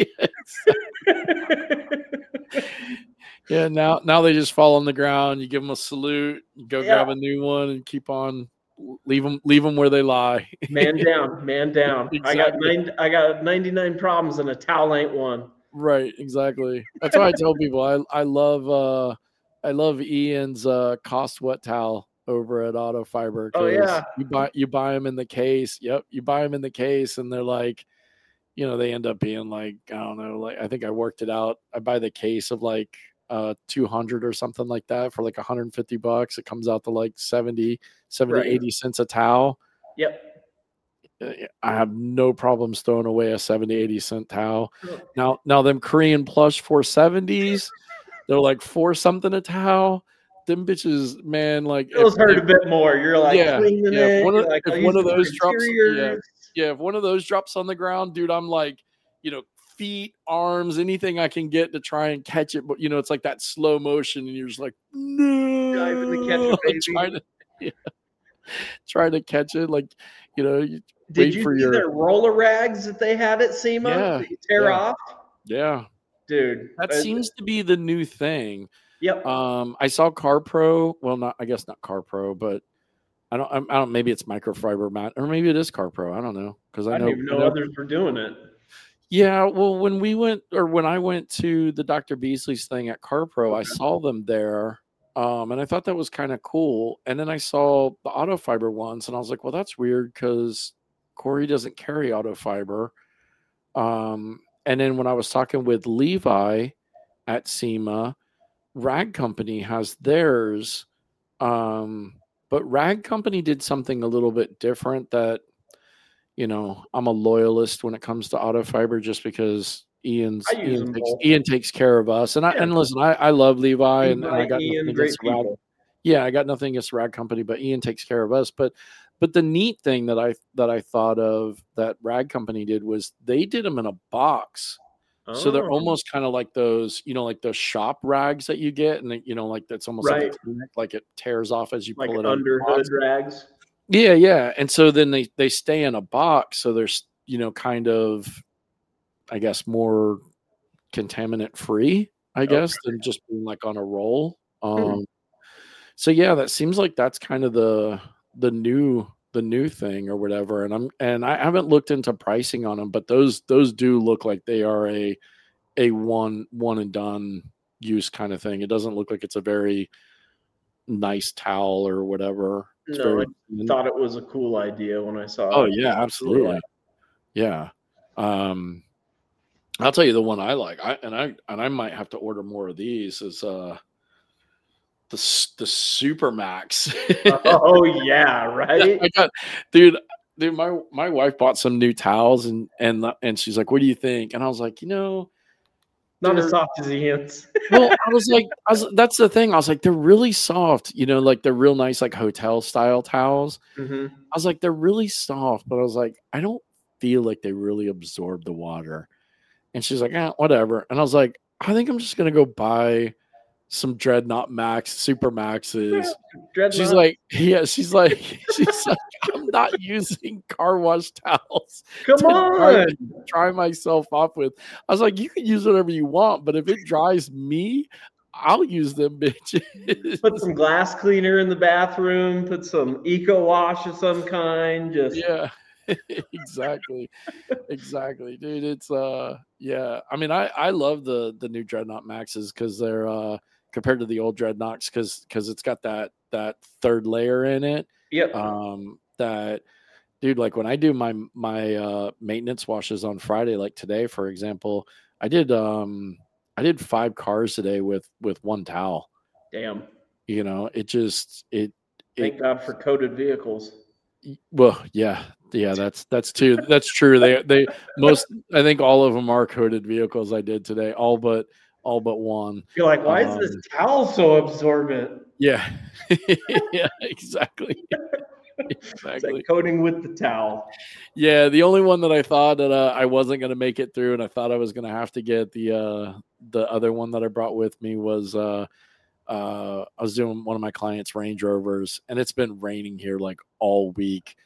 yeah. Now, now they just fall on the ground. You give them a salute, you go yeah. grab a new one and keep on, leave them, leave them where they lie. Man down, man down. Exactly. I got nine, I got ninety-nine problems and a towel ain't one. Right. Exactly. That's why I tell people I, I love, uh, I love Ian's, uh, Cost Wet towel over at Auto Fiber. Oh yeah. You buy you buy them in the case. Yep. You buy them in the case and they're like, you know, they end up being like, I don't know, like I think I worked it out. I buy the case of like uh two hundred or something like that for like one hundred fifty bucks. It comes out to like seventy, seventy, right. eighty cents a towel. Yep. I have no problems throwing away a seventy, eighty cent towel. Now, now them Korean plush four seventies, they're like four something a towel. Them bitches, man, like those hurt a bit more. You're like, yeah, yeah. If one of, like, if one of those drops, yeah, yeah, if one of those drops on the ground, dude, I'm like, you know, feet, arms, anything I can get to try and catch it. But you know, it's like that slow motion, and you're just like, no, diving to catch a baby. trying to, yeah, trying to catch it, like, you know. You Did wait you for see your their roller rags that they had at SEMA yeah, that you tear yeah. off? Yeah. dude. That uh, seems to be the new thing. Yep. Um, I saw CarPro. Well, not I guess not CarPro, but I don't. I don't. Maybe it's microfiber mat, or maybe it is CarPro. I don't know because I, I know. didn't even know, I know others were doing it. Yeah, well, when we went, or when I went to the Doctor Beasley's thing at CarPro, Okay. I saw them there, um, and I thought that was kind of cool. And then I saw the auto fiber ones, and I was like, well, that's weird because Corey doesn't carry auto fiber. Um, and then when I was talking with Levi at SEMA, Rag Company has theirs, um, but Rag Company did something a little bit different that, you know, I'm a loyalist when it comes to auto fiber just because Ian's I use Ian them takes, both. Ian takes care of us. And I Yeah. and listen, I, I love Levi, and, and I Levi, got Ian, nothing great against Rag. people. Yeah, I got nothing against Rag Company, but Ian takes care of us. But but the neat thing that I that I thought of that Rag Company did was they did them in a box. So they're Oh, almost kind of like those, you know, like those shop rags that you get, and you know, like that's almost Right. like a tunic, like it tears off as you like pull it out of the under box. hood rags. Yeah, yeah. And so then they they stay in a box, so there's, you know, kind of, I guess, more contaminant free, I guess, Okay. than just being like on a roll. Hmm. Um so yeah, that seems like that's kind of the the new the new thing or whatever. And I'm and I haven't looked into pricing on them, but those those do look like they are a a one one and done use kind of thing. It doesn't look like it's a very nice towel or whatever. It's No, I very thought it was a cool idea when I saw Oh it. yeah, absolutely. Yeah. Um I'll tell you the one I like. I and I and I might have to order more of these is uh the s- the Supermax. Oh yeah, right. I got dude, dude my my wife bought some new towels and and and she's like, "What do you think?" And I was like, "You know, Not as they're- soft as Ian's. well, I was like, I was, that's the thing. I was like, they're really soft, you know, like they're real nice, like hotel style towels. Hmm. I was like, they're really soft, but I was like, I don't feel like they really absorb the water. And she's like, eh, whatever. And I was like, I think I'm just gonna go buy some Dreadnought Max Super Maxes. Dreadnought. She's like, yeah, she's like, she's like, I'm not using car wash towels. come to dry, on. dry myself off with. I was like, you can use whatever you want, but if it dries me, I'll use them bitches. Put some glass cleaner in the bathroom. Put some eco wash of some kind. Just Yeah, exactly, exactly, dude. It's uh, yeah. I mean, I I love the the new Dreadnought Maxes because they're uh compared to the old Dreadnoughts because because it's got that that third layer in it. yep. Um, that dude, like when I do my my uh maintenance washes on Friday, like today, for example, I did um I did five cars today with with one towel. Damn. You know, it just it Thank it God for coated vehicles. well, yeah, yeah, that's that's too that's true. They they most I think all of them are coated vehicles I did today, all but all but one. You're like, why is this Um, towel so absorbent? Yeah, yeah, exactly, It's exactly. like coating with the towel. Yeah, the only one that I thought that uh, I wasn't going to make it through, and I thought I was going to have to get the uh, the other one that I brought with me was uh, uh, I was doing one of my clients' Range Rovers, and it's been raining here like all week,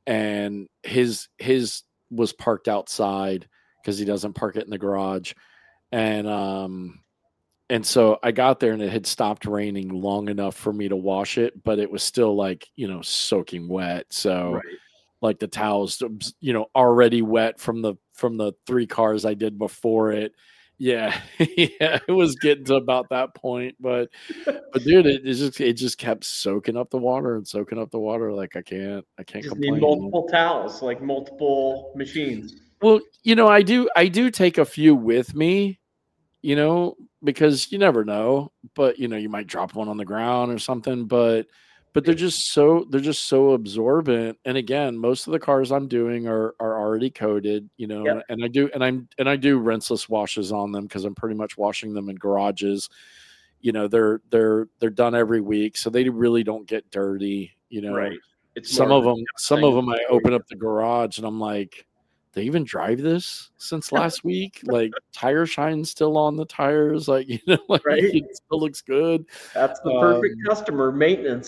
and his his was parked outside because he doesn't park it in the garage, and um and so I got there and it had stopped raining long enough for me to wash it, but it was still like, you know, soaking wet. So Right. like the towels, you know, already wet from the from the three cars I did before it. Yeah, yeah, it was getting to about that point, but but dude, it, it just it just kept soaking up the water and soaking up the water. Like I can't I can't Just complain. need multiple towels, like multiple machines. Well, you know, I do I do take a few with me, you know, because you never know, but you know, you might drop one on the ground or something, but but they're just so they're just so absorbent. And again, most of the cars I'm doing are are already coated, you know, Yep. and I do and I'm and I do rinseless washes on them because I'm pretty much washing them in garages. You know, they're they're they're done every week, so they really don't get dirty, you know. Right. It's Some more of them some thing of them I before open you- up the garage and I'm like, they even drive this since last week? Like tire shine's still on the tires, like, you know, like Right. it still looks good. That's the perfect Um, customer maintenance.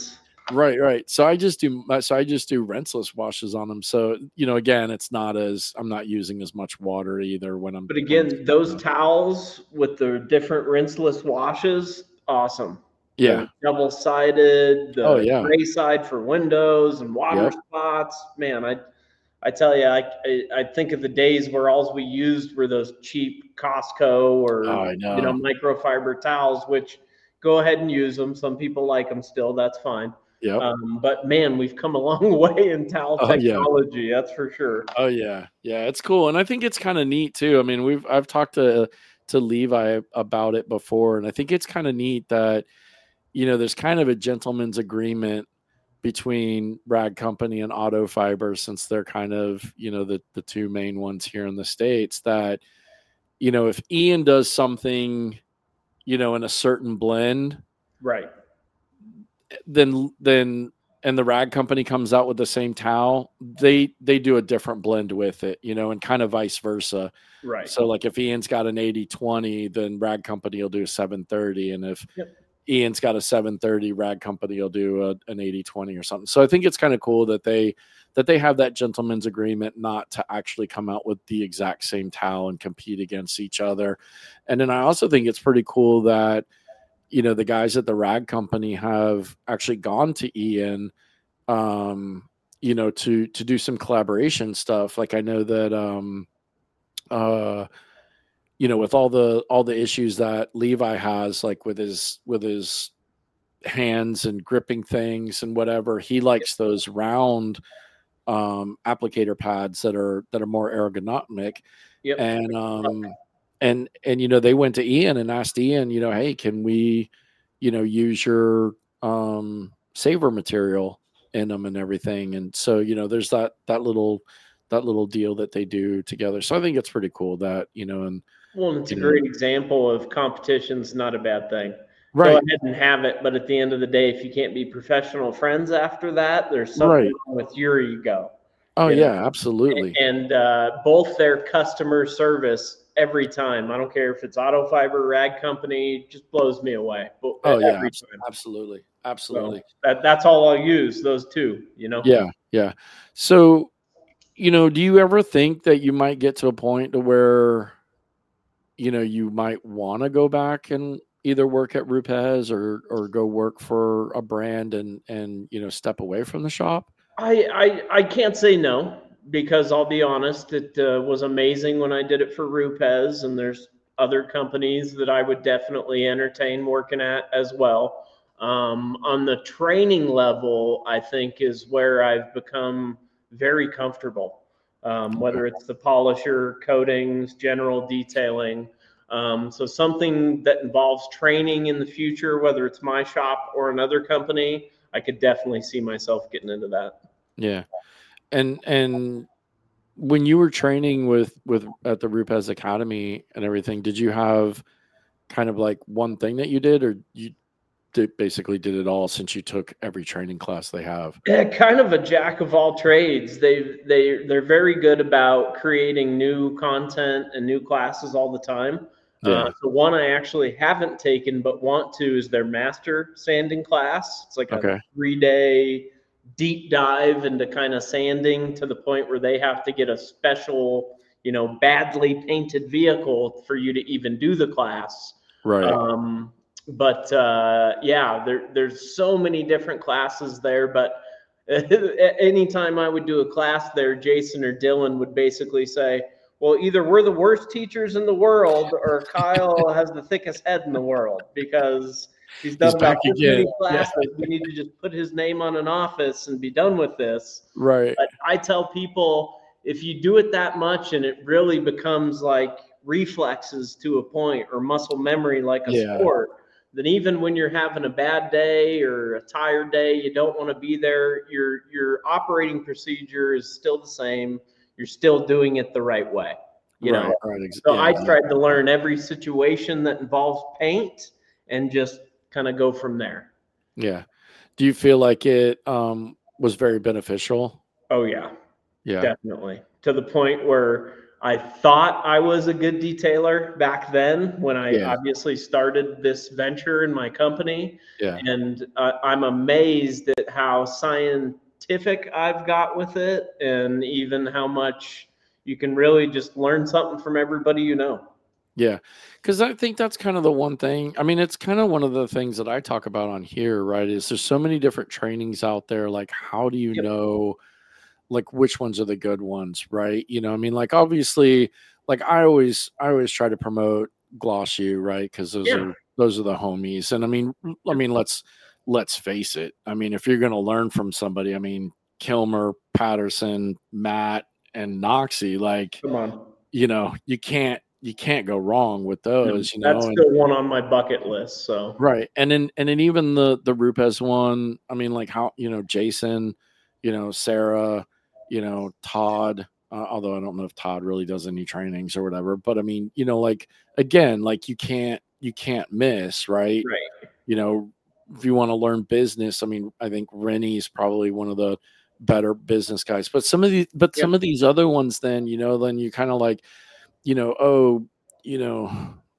Right, right. So I just do so I just do rinseless washes on them. So, you know, again, it's not as I'm not using as much water either when I'm. But when again, I'm those up. towels with the different rinseless washes, awesome. Yeah. The double-sided, the Oh, yeah. gray side for windows and water Yep. spots. Man, I I tell you, I, I I think of the days where all we used were those cheap Costco or Oh, I you know know. microfiber towels, which go ahead and use them. Some people like them still. That's fine. Yep. Um, but man, we've come a long way in towel Oh, yeah. technology. That's for sure. Oh yeah, yeah, it's cool, and I think it's kind of neat too. I mean, we've I've talked to to Levi about it before, and I think it's kind of neat that you know there's kind of a gentleman's agreement between Rag Company and Auto Fiber, since they're kind of you know the the two main ones here in the States. That you know if Ian does something, you know, in a certain blend, Right. then then and the Rag Company comes out with the same towel, they they do a different blend with it, you know, and kind of vice versa. Right. So like if Ian's got an eighty twenty, then Rag Company will do a seven thirty, and if Yep. Ian's got a seven thirty, Rag Company will do a, an eighty twenty or something. So I think it's kind of cool that they that they have that gentleman's agreement not to actually come out with the exact same towel and compete against each other. And then I also think it's pretty cool that you know the guys at the Rag Company have actually gone to Ian um you know to to do some collaboration stuff. Like I know that um uh you know with all the all the issues that Levi has, like with his with his hands and gripping things and whatever, he likes those round um applicator pads that are that are more ergonomic. Yep. And um and and you know they went to Ian and asked Ian, you know, hey, can we you know use your um saver material in them and everything. And so you know there's that that little that little deal that they do together. So I think it's pretty cool that you know and Well, and it's a you know, great example of competition's not a bad thing. Go right ahead and have it, but at the end of the day, if you can't be professional friends after that, there's something right wrong with your ego. oh you know? yeah, absolutely. And uh, both their customer service every time, I don't care if it's Auto Fiber, Rag Company, just blows me away. But Oh yeah, every abs- time. absolutely So absolutely that, that's all I'll use, those two, you know? yeah yeah so you know do you ever think that you might get to a point to where you know you might want to go back and either work at Rupes or or go work for a brand and and you know step away from the shop? I, I I can't say no, because I'll be honest, it uh, was amazing when I did it for Rupes, and there's other companies that I would definitely entertain working at as well. Um, on the training level, I think is where I've become very comfortable. Um, whether it's the polisher, coatings, general detailing. Um, so something that involves training in the future, whether it's my shop or another company, I could definitely see myself getting into that. Yeah. And and when you were training with with at the Rupes Academy and everything, did you have kind of like one thing that you did, or you did basically did it all since you took every training class they have? Yeah, kind of a jack of all trades. They they they're very good about creating new content and new classes all the time. Yeah. Uh, the one I actually haven't taken but want to is their master sanding class. It's like a Okay. three-day deep dive into kind of sanding to the point where they have to get a special, you know, badly painted vehicle for you to even do the class. Right. Um, but uh, yeah, there there's so many different classes there. But anytime I would do a class there, Jason or Dylan would basically say, well, either we're the worst teachers in the world or Kyle has the thickest head in the world, because he's done He's about back this again. many classes. We need to just put his name on an office and be done with this. Right. But I tell people, if you do it that much and it really becomes like reflexes to a point, or muscle memory like a Yeah. sport, then even when you're having a bad day or a tired day, you don't want to be there, your your operating procedure is still the same. You're still doing it the right way, you right. know? Right. Ex- So yeah, I exactly. tried to learn every situation that involves paint and just kind of go from there. Yeah. Do you feel like it um was very beneficial? Oh yeah, Yeah. definitely. To the point where I thought I was a good detailer back then when I Yeah. obviously started this venture in my company. Yeah. And uh, I'm amazed at how scientific I've got with it, and even how much you can really just learn something from everybody you know. Yeah. Because I think that's kind of the one thing. I mean, it's kind of one of the things that I talk about on here, right? Is there's so many different trainings out there. Like, how do you Yep. know, like, which ones are the good ones, right? You know, I mean, like, obviously, like, I always, I always try to promote Gloss U, right? Because those Yeah. are, those are the homies. And I mean, I mean, let's, let's face it. I mean, if you're going to learn from somebody, I mean, Kilmer, Patterson, Matt, and Noxie, like, Come on. you know, you can't, you can't go wrong with those, you know. That's and, still one on my bucket list. So right. And then, and then even the, the Rupes one, I mean, like how, you know, Jason, you know, Sarah, you know, Todd, uh, although I don't know if Todd really does any trainings or whatever, but I mean, you know, like, again, like you can't, you can't miss, right? right. You know, if you want to learn business, I mean, I think Rennie's probably one of the better business guys, but some of the, but Yep. some of these other ones, then, you know, then you kind of like, you know, oh, you know,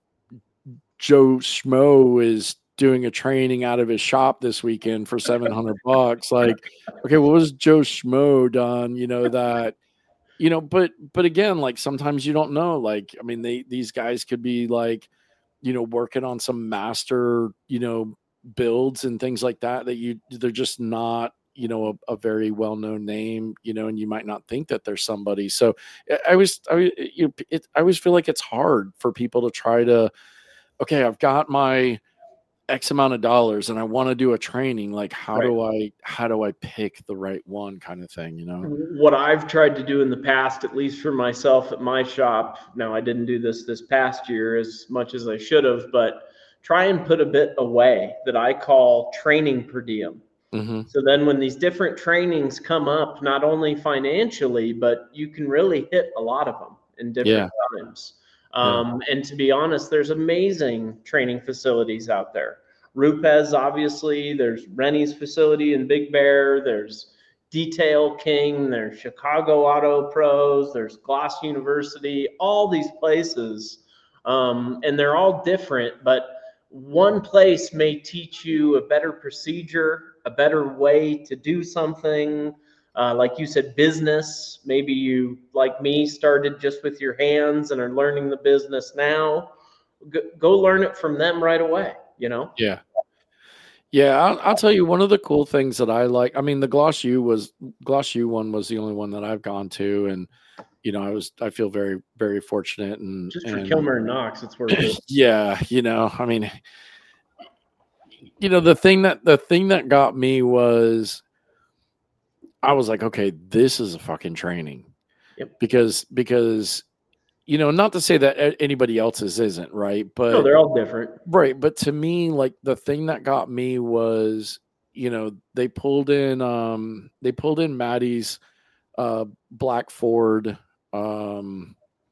Joe Schmo is doing a training out of his shop this weekend for seven hundred bucks. Like, okay, what was Joe Schmo done? You know, that, you know, but, but again, like sometimes you don't know, like, I mean, they, these guys could be like, you know, working on some master, you know, builds and things like that, that you, they're just not, you know, a, a very well-known name, you know, and you might not think that there's somebody. So I, I was, I, you know, it, I always feel like it's hard for people to try to, okay, I've got my X amount of dollars and I want to do a training. Like, how Right. do I, how do I pick the right one kind of thing, you know? What I've tried to do in the past, at least for myself at my shop, now I didn't do this this past year as much as I should have, but try and put a bit away that I call training per diem. Mm-hmm. So then when these different trainings come up, not only financially, but you can really hit a lot of them in different Yeah. times. Um, and to be honest, there's amazing training facilities out there. Rupes, obviously, there's Rennie's facility in Big Bear, there's Detail King, there's Chicago Auto Pros, there's Gloss University, all these places. Um, and they're all different, but one place may teach you a better procedure, a better way to do something. Uh, like you said, business. Maybe you, like me, started just with your hands and are learning the business now. Go, go learn it from them right away, you know? Yeah. Yeah. I'll, I'll tell you one of the cool things that I like. I mean, the Gloss U was, Gloss U one was the only one that I've gone to. And, you know, I was, I feel very, very fortunate. And just for and, Kilmer and Knox, it's worth it. Yeah. You know, I mean, you know, the thing that, the thing that got me was, I was like, okay, this is a fucking training. Yep. Because, because, you know, not to say that anybody else's isn't, right? But no, they're all different. Right. But to me, like the thing that got me was, you know, they pulled in, um, they pulled in Maddie's, uh, black Ford, um,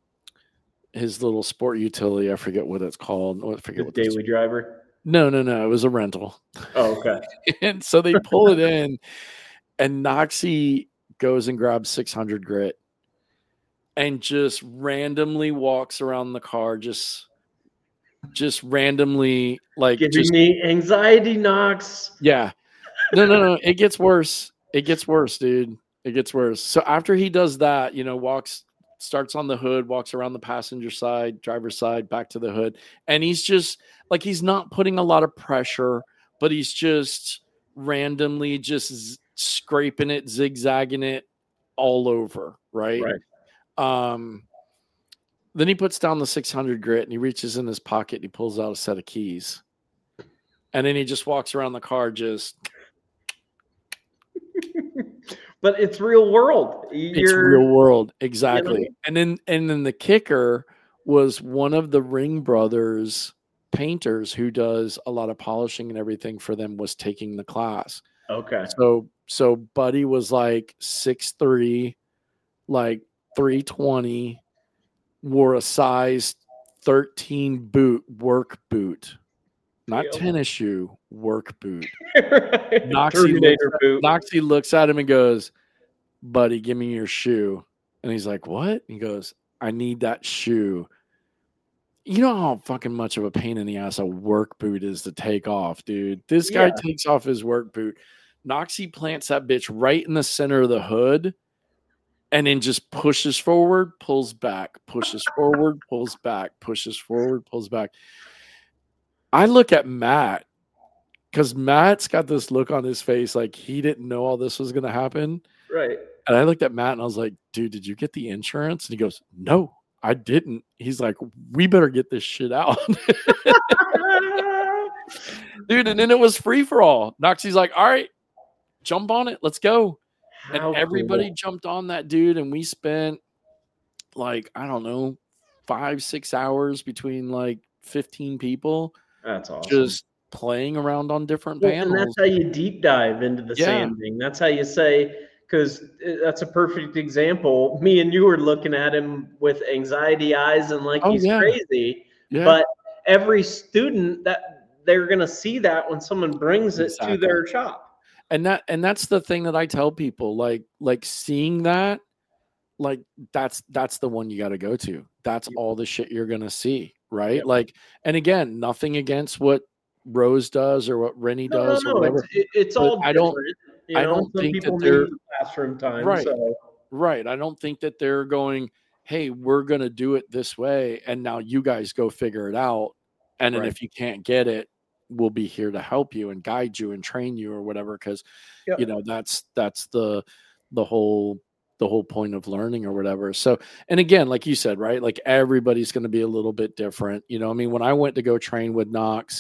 his little sport utility. I forget what it's called. I forget the what daily driver. No, no, no. It was a rental. Oh, okay. And so they pull it in, and Noxie goes and grabs six hundred grit and just randomly walks around the car, just, just randomly, like, giving just, me anxiety, Knox. Yeah. No, no, no. It gets worse. It gets worse, dude. It gets worse. So after he does that, you know, walks, starts on the hood, walks around the passenger side, driver's side, back to the hood. And he's just like, he's not putting a lot of pressure, but he's just randomly just z- scraping it, zigzagging it all over. Right. Right. Um, then he puts down the six hundred grit and he reaches in his pocket and he pulls out a set of keys. And then he just walks around the car just. But it's real world. It's You're, real world. Exactly. You know? And then and then the kicker was one of the Ring Brothers painters who does a lot of polishing and everything for them was taking the class. Okay. So so Buddy was like six three, like three twenty, wore a size thirteen boot, work boot. Not Yep. tennis shoe, work boot. Right. Noxie looks, Terminator boot. Noxie looks at him and goes, "Buddy, give me your shoe." And he's like, "What?" He goes, I need that shoe. You know how fucking much of a pain in the ass a work boot is to take off, dude. This guy Yeah. takes off his work boot. Noxie plants that bitch right in the center of the hood and then just pushes forward, pulls back, pushes forward, pulls back, pushes forward, pulls back. I look at Matt because Matt's got this look on his face like he didn't know all this was going to happen. Right. And I looked at Matt and I was like, dude, did you get the insurance? And he goes, no, I didn't. He's like, we better get this shit out. Dude, and then it was free for all. Noxie's like, all right, jump on it. Let's go. How And everybody cool. jumped on that dude. And we spent like, I don't know, five, six hours between like fifteen people That's awesome. just playing around on different Well, panels. and that's how you deep dive into the Yeah. sanding. That's how you say, because that's a perfect example. Me and you were looking at him with anxiety eyes and like Oh, he's yeah. crazy. Yeah. But every student that they're gonna see that when someone brings it Exactly. to their shop. and that and that's the thing that I tell people, like like seeing that, like that's that's the one you got to go to. That's all the shit you're gonna see, right? Yep. Like, and again, nothing against what Rose does or what Rennie No, no, does or no. whatever. It's, it, it's But all I don't- different. You I know, don't some think that people they're- need the classroom time. Right. So Right. I don't think that they're going, hey, we're gonna do it this way, and now you guys go figure it out. And then Right. if you can't get it, we'll be here to help you and guide you and train you or whatever. Because Yep. you know that's that's the the whole the whole point of learning or whatever. So, and again, like you said, right, like everybody's going to be a little bit different. You know, I mean, when I went to go train with Knox,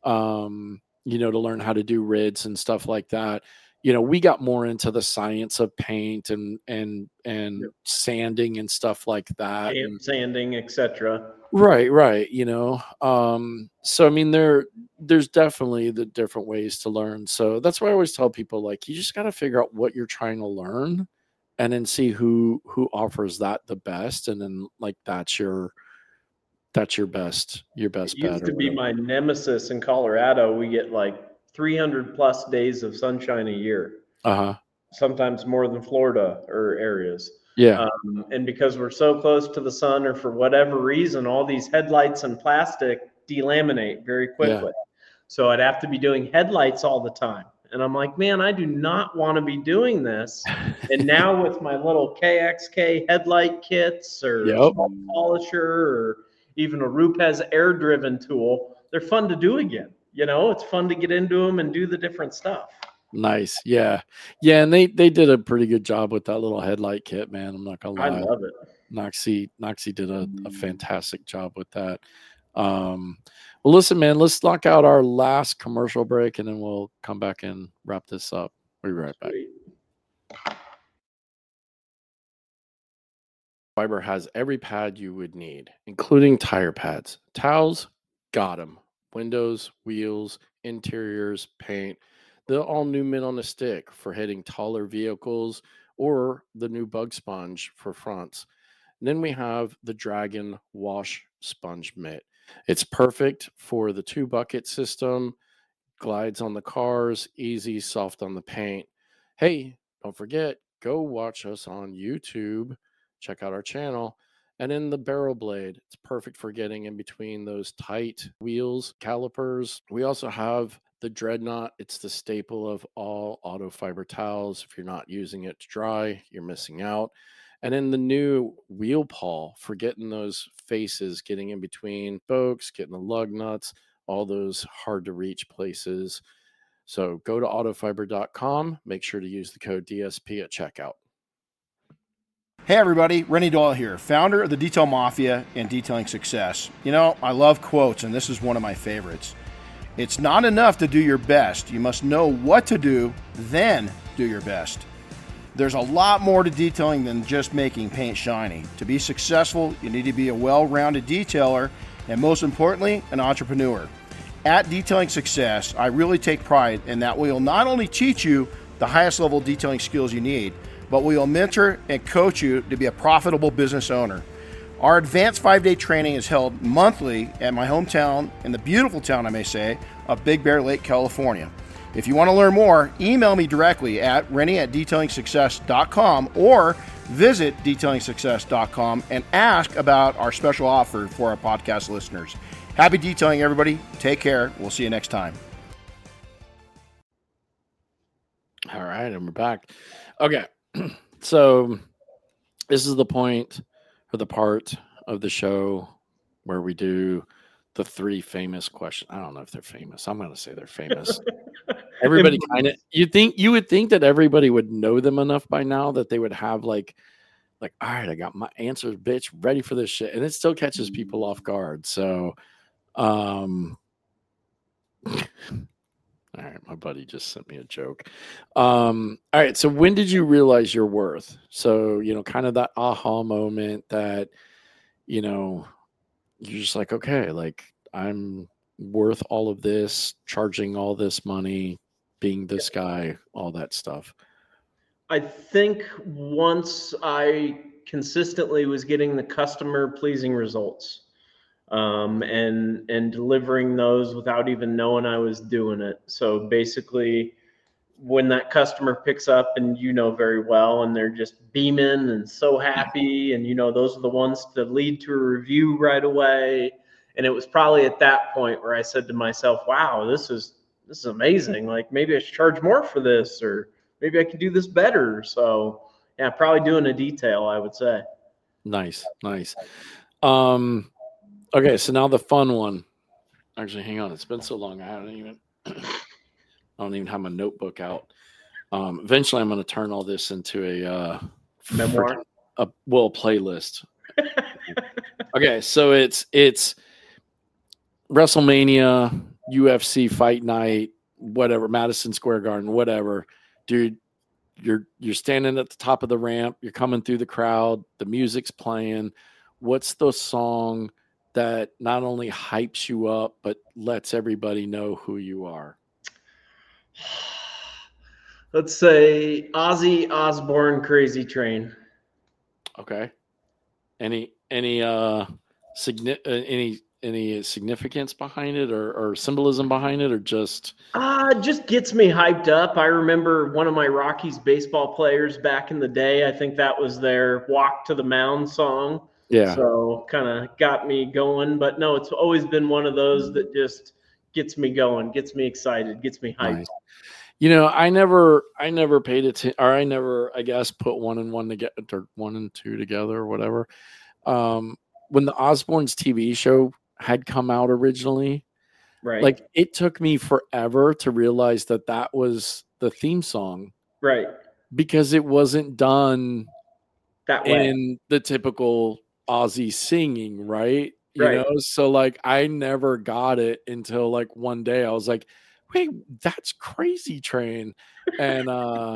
um, you know, to learn how to do rids and stuff like that, you know, we got more into the science of paint and and and Yep. sanding and stuff like that. Camp And, sanding, et cetera. right, right. You know, um, so I mean, there there's definitely the different ways to learn. So that's why I always tell people, like, you just got to figure out what you're trying to learn, and then see who who offers that the best, and then like that's your that's your best your best It bet. used or to be whatever. my nemesis in Colorado. We get like three hundred plus days of sunshine a year, Uh-huh. sometimes more than Florida or areas. Yeah. Um, and because we're so close to the sun, or for whatever reason, all these headlights and plastic delaminate very quickly. So I'd have to be doing headlights all the time. And I'm like, man, I do not want to be doing this. And now with my little K X K headlight kits or Yep. salt polisher or even a Rupes air driven tool, they're fun to do again. You know, it's fun to get into them and do the different stuff. Nice. Yeah. Yeah. And they, they did a pretty good job with that little headlight kit, man. I'm not gonna I lie. love it. Noxie, Noxie did a, a fantastic job with that. Um, well, listen, man, let's knock out our last commercial break and then we'll come back and wrap this up. We'll be right back. Sweet. Fiber has every pad you would need, including tire pads, towels, got them, windows, wheels, interiors, paint, the all new mint on a stick for hitting taller vehicles, or the new bug sponge for fronts. And then we have the Dragon Wash Sponge Mitt. It's perfect for the two bucket system, glides on the cars, easy, soft on the paint. Hey, don't forget, go watch us on YouTube. Check out our channel. And then the barrel blade, it's perfect for getting in between those tight wheels, calipers. We also have the Dreadnought. It's the staple of all auto fiber towels. If you're not using it to dry, you're missing out. And then the new wheel pawl for getting those faces, getting in between spokes, getting the lug nuts, all those hard to reach places. So go to autofiber dot com. Make sure to use the code D S P at checkout. Hey everybody, Rennie Doyle here, founder of the Detail Mafia and Detailing Success. You know, I love quotes, and this is one of my favorites. It's not enough to do your best. You must know what to do, then do your best. There's a lot more to detailing than just making paint shiny. To be successful, you need to be a well-rounded detailer, and most importantly, an entrepreneur. At Detailing Success, I really take pride in that we will not only teach you the highest level detailing skills you need, but we will mentor and coach you to be a profitable business owner. Our advanced five-day training is held monthly at my hometown, in the beautiful town, I may say, of Big Bear Lake, California. If you want to learn more, email me directly at rennie at detailing success dot com or visit detailing success dot com and ask about our special offer for our podcast listeners. Happy detailing, everybody. Take care. We'll see you next time. All right, and we're back. Okay, so this is the point or the part of the show where we do the three famous questions. I don't know if they're famous. I'm going to say they're famous. Everybody kind of, you think you would think that everybody would know them enough by now that they would have like, like, all right, I got my answers, bitch, ready for this shit, and it still catches people off guard. So, um, all right, my buddy just sent me a joke. Um, all right, so when did you realize your worth? So, you know, kind of that aha moment that, you know, you're just like, okay, like I'm worth all of this, charging all this money, being this guy, all that stuff. I think once I consistently was getting the customer pleasing results, um, and and delivering those without even knowing I was doing it. So basically, when that customer picks up, and you know very well, and they're just beaming and so happy, and you know those are the ones that lead to a review right away. And it was probably at that point where I said to myself, wow, this is this is amazing. Like maybe I should charge more for this, or maybe I can do this better. So yeah, probably doing a detail, I would say. Nice, nice. Um, okay, so now the fun one. Actually, hang on. It's been so long. I haven't even I don't even have my notebook out. Um, eventually I'm going to turn all this into a uh memoir, freaking, a well playlist. Okay, so it's it's WrestleMania, U F C Fight Night, whatever, Madison Square Garden, whatever. Dude, you're you're standing at the top of the ramp, you're coming through the crowd, the music's playing. What's the song that not only hypes you up but lets everybody know who you are? Let's say Ozzy Osbourne, Crazy Train. Okay. Any any uh signi- uh, any any significance behind it, or, or symbolism behind it, or just uh just gets me hyped up. I remember one of my Rockies baseball players back in the day, I think that was their Walk to the Mound song. Yeah. So kind of got me going. But no, it's always been one of those that just gets me going, gets me excited, gets me hyped. Nice. You know, I never, I never paid attention, or I never, I guess, put one and one together, or one and two together, or whatever. Um, when the Osbournes T V show had come out originally, right? Like it took me forever to realize that that was the theme song, right? Because it wasn't done that way in the typical Ozzy singing, right? You right. know, so like I never got it until like one day I was like, wait, that's Crazy Train. And uh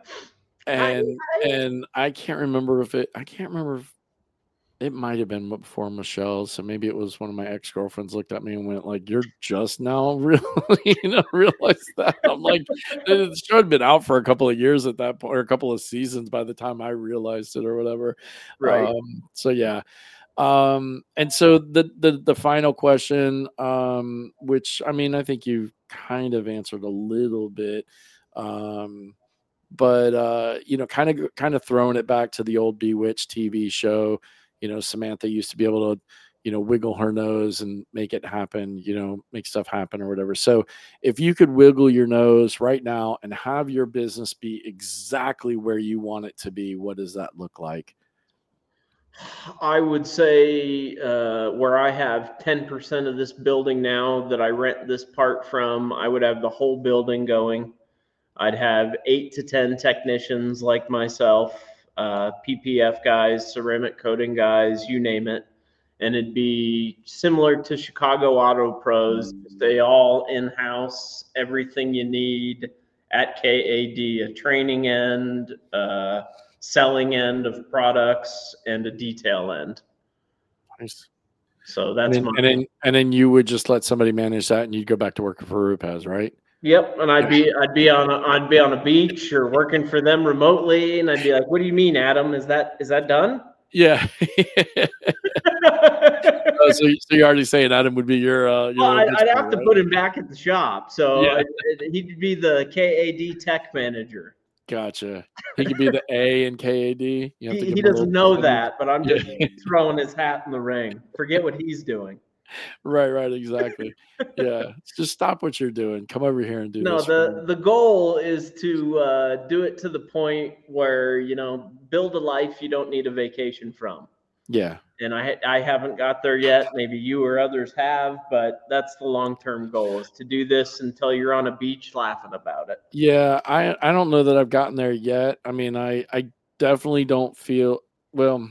and and I can't remember if it I can't remember if it might have been before Michelle, so maybe it was one of my ex-girlfriends looked at me and went like, you're just now really, you know, realize that. I'm like, the show had been out for a couple of years at that point, or a couple of seasons by the time I realized it or whatever. Right. Um, so yeah. Um, and so the, the, the final question, um, which, I mean, I think you kind of answered a little bit, um, but, uh, you know, kind of, kind of throwing it back to the old Bewitched T V show. You know, Samantha used to be able to, you know, wiggle her nose and make it happen, you know, make stuff happen or whatever. So if you could wiggle your nose right now and have your business be exactly where you want it to be, what does that look like? I would say uh, where I have ten percent of this building now that I rent this part from, I would have the whole building going. I'd have eight to ten technicians like myself, uh, P P F guys, ceramic coating guys, you name it. And it'd be similar to Chicago Auto Pros. They all in-house, everything you need at K A D, a training end, uh, selling end of products, and a detail end. Nice. So that's and then, my and then and then you would just let somebody manage that, and you'd go back to working for Rupaz, right? Yep, and I'd be I'd be on a, I'd be on a beach or working for them remotely, and I'd be like, "What do you mean, Adam? Is that is that done?" Yeah. oh, so, so you're already saying Adam would be your. Uh, your well, I'd, I'd have right? to put him back at the shop, so Yeah. it, it, he'd be the K A D tech manager. Gotcha. He could be the A in K A D. You have to He, give he him a doesn't little know that, but I'm just Yeah. throwing his hat in the ring. Forget what he's doing. Right, right, exactly. Yeah. Just stop what you're doing. Come over here and do No, this. for the me. the goal is to uh, do it to the point where, you know, build a life you don't need a vacation from. Yeah. And I I haven't got there yet. Maybe you or others have, but that's the long-term goal, is to do this until you're on a beach laughing about it. Yeah, I I don't know that I've gotten there yet. I mean, I I definitely don't feel well,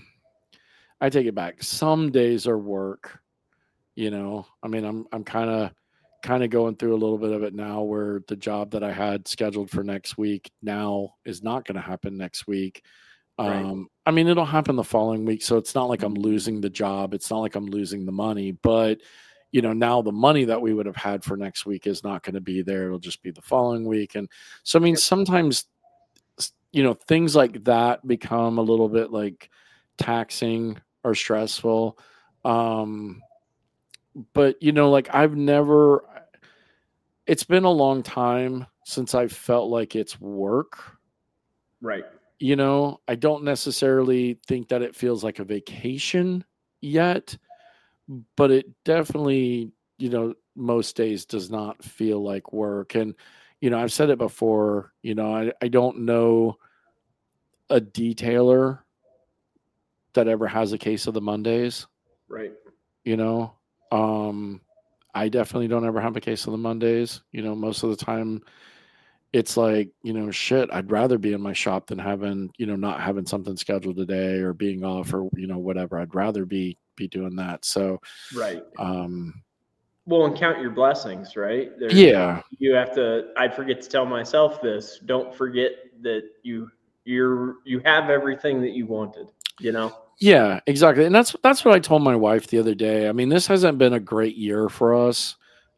I take it back. Some days are work, you know. I mean, I'm I'm kind of kind of going through a little bit of it now where the job that I had scheduled for next week now is not going to happen next week. Right. Um, I mean, it'll happen the following week, so it's not like I'm losing the job. It's not like I'm losing the money, but you know, now the money that we would have had for next week is not going to be there. It'll just be the following week. And so, I mean, sometimes, you know, things like that become a little bit like taxing or stressful. Um, but you know, like I've never, it's been a long time since I felt like it's work. Right. You know, I don't necessarily think that it feels like a vacation yet, but it definitely, you know, most days does not feel like work. And, you know, I've said it before, you know, I, I don't know a detailer that ever has a case of the Mondays, Right. you know. Um, I definitely don't ever have a case of the Mondays. You know, most of the time it's like, you know, shit, I'd rather be in my shop than having, you know, not having something scheduled today or being off or, you know, whatever. I'd rather be be doing that. So, Right. um, Well, and count your blessings, right? There's, yeah, you have to. I forget to tell myself this. Don't forget that you you're you have everything that you wanted. You know. yeah, exactly. And that's that's what I told my wife the other day. I mean, this hasn't been a great year for us.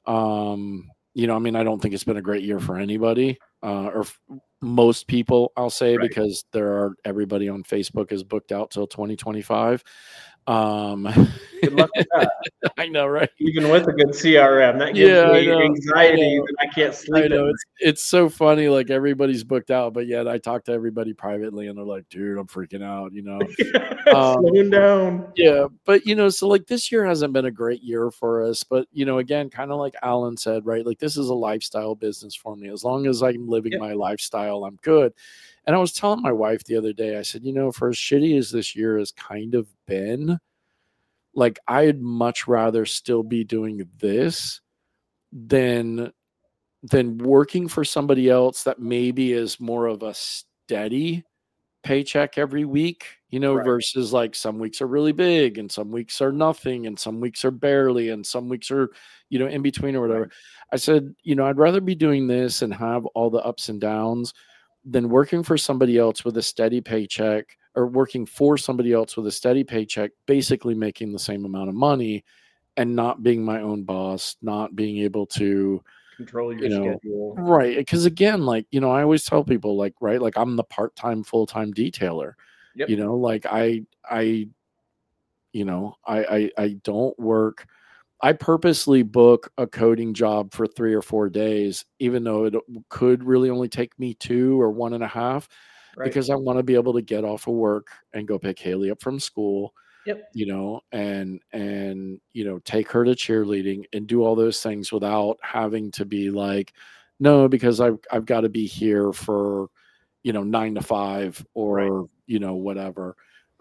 Um, you know, I mean, I don't think it's been a great year for anybody, uh, or f- most people, I'll say, Right. because there are everybody on Facebook is booked out till twenty twenty-five. Um, Good luck with that. I know, right? Even with a good C R M, that gives Yeah, I me know, I anxiety know. that I can't I sleep at know night. it's it's so funny. Like everybody's booked out, but yet I talk to everybody privately, and they're like, "Dude, I'm freaking out," you know. Um, Slowing down. Yeah, but you know, so like this year hasn't been a great year for us, but you know, again, kind of like Alan said, right? Like this is a lifestyle business for me. As long as I'm living Yep. my lifestyle, I'm good. And I was telling my wife the other day, I said, you know, for as shitty as this year has kind of been, like I'd much rather still be doing this than than working for somebody else that maybe is more of a steady paycheck every week, you know, Right. versus like some weeks are really big and some weeks are nothing and some weeks are barely and some weeks are, you know, in between or whatever. Right. I said, you know, I'd rather be doing this and have all the ups and downs than working for somebody else with a steady paycheck or working for somebody else with a steady paycheck, basically making the same amount of money and not being my own boss, not being able to, Control your you know, schedule. right. Because again, like, you know, I always tell people, like, right, like I'm the part-time, full-time detailer. Yep. You know, like I, I, you know, I, I, I don't work. I purposely book a coding job for three or four days, even though it could really only take me two or one and a half, Right. because I want to be able to get off of work and go pick Haley up from school, Yep. you know, and, and, you know, take her to cheerleading and do all those things without having to be like, no, because I've, I've got to be here for, you know, nine to five or, Right. you know, whatever.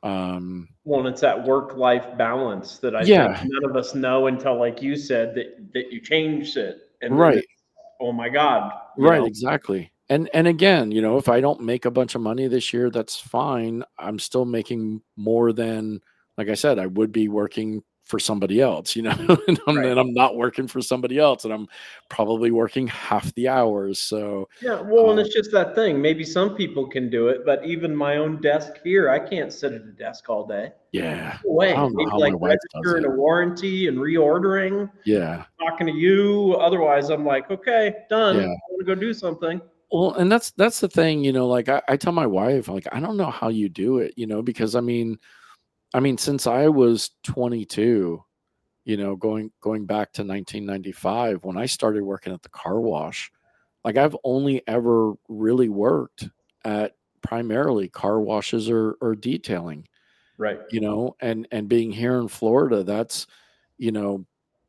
Um, Well, and it's that work-life balance that I Yeah. think none of us know until, like you said, that that you changed it, and then right. it's, oh my God, you Right, know? exactly. And and again, you know, if I don't make a bunch of money this year, that's fine. I'm still making more than, like I said, I would be working for somebody else, you know, and I'm, Right. and I'm not working for somebody else, and I'm probably working half the hours. So, Yeah, well, and uh, it's just that thing. Maybe some people can do it, but even my own desk here, I can't sit at a desk all day. yeah, No way. I don't know Maybe how like my wife does registering it. a warranty and reordering, Yeah, talking to you. Otherwise, I'm like, okay, done. yeah. I want to go do something. Well, and that's that's the thing, you know, like I, I tell my wife, like, I don't know how you do it, you know, because I mean, I mean, since I was twenty-two, you know, going going back to nineteen ninety-five when I started working at the car wash, like I've only ever really worked at primarily car washes or, or detailing, Right. you know, and, and being here in Florida, that's, you know,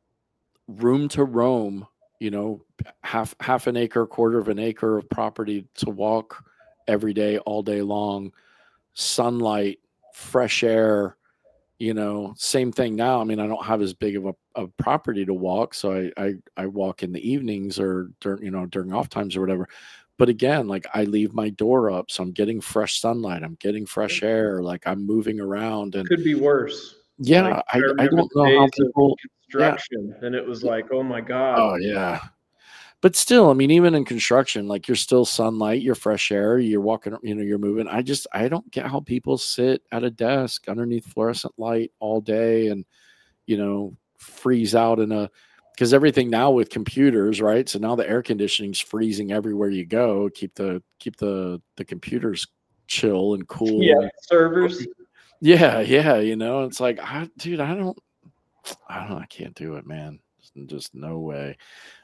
room to roam, you know, half, half an acre, quarter of an acre of property to walk every day, all day long, sunlight, fresh air, you know, same thing now. I mean, I don't have as big of a, a property to walk. So I, I, I walk in the evenings or during, you know, during off times or whatever. But again, like I leave my door up. So I'm getting fresh sunlight. I'm getting fresh air. Like I'm moving around and could be worse. yeah, Like, I, I remember don't the know how days of people, yeah. construction, and it was like, oh my God. Oh yeah. But still, I mean, even in construction, like you're still sunlight, you're fresh air, you're walking, you know, you're moving. I just, I don't get how people sit at a desk underneath fluorescent light all day and, you know, freeze out in a, because everything now with computers, right? So now the air conditioning's freezing everywhere you go. Keep the, keep the, the computers chill and cool. Yeah, and, servers. Yeah, yeah. You know, it's like, I, dude, I don't, I don't know. I can't do it, man. Just no way.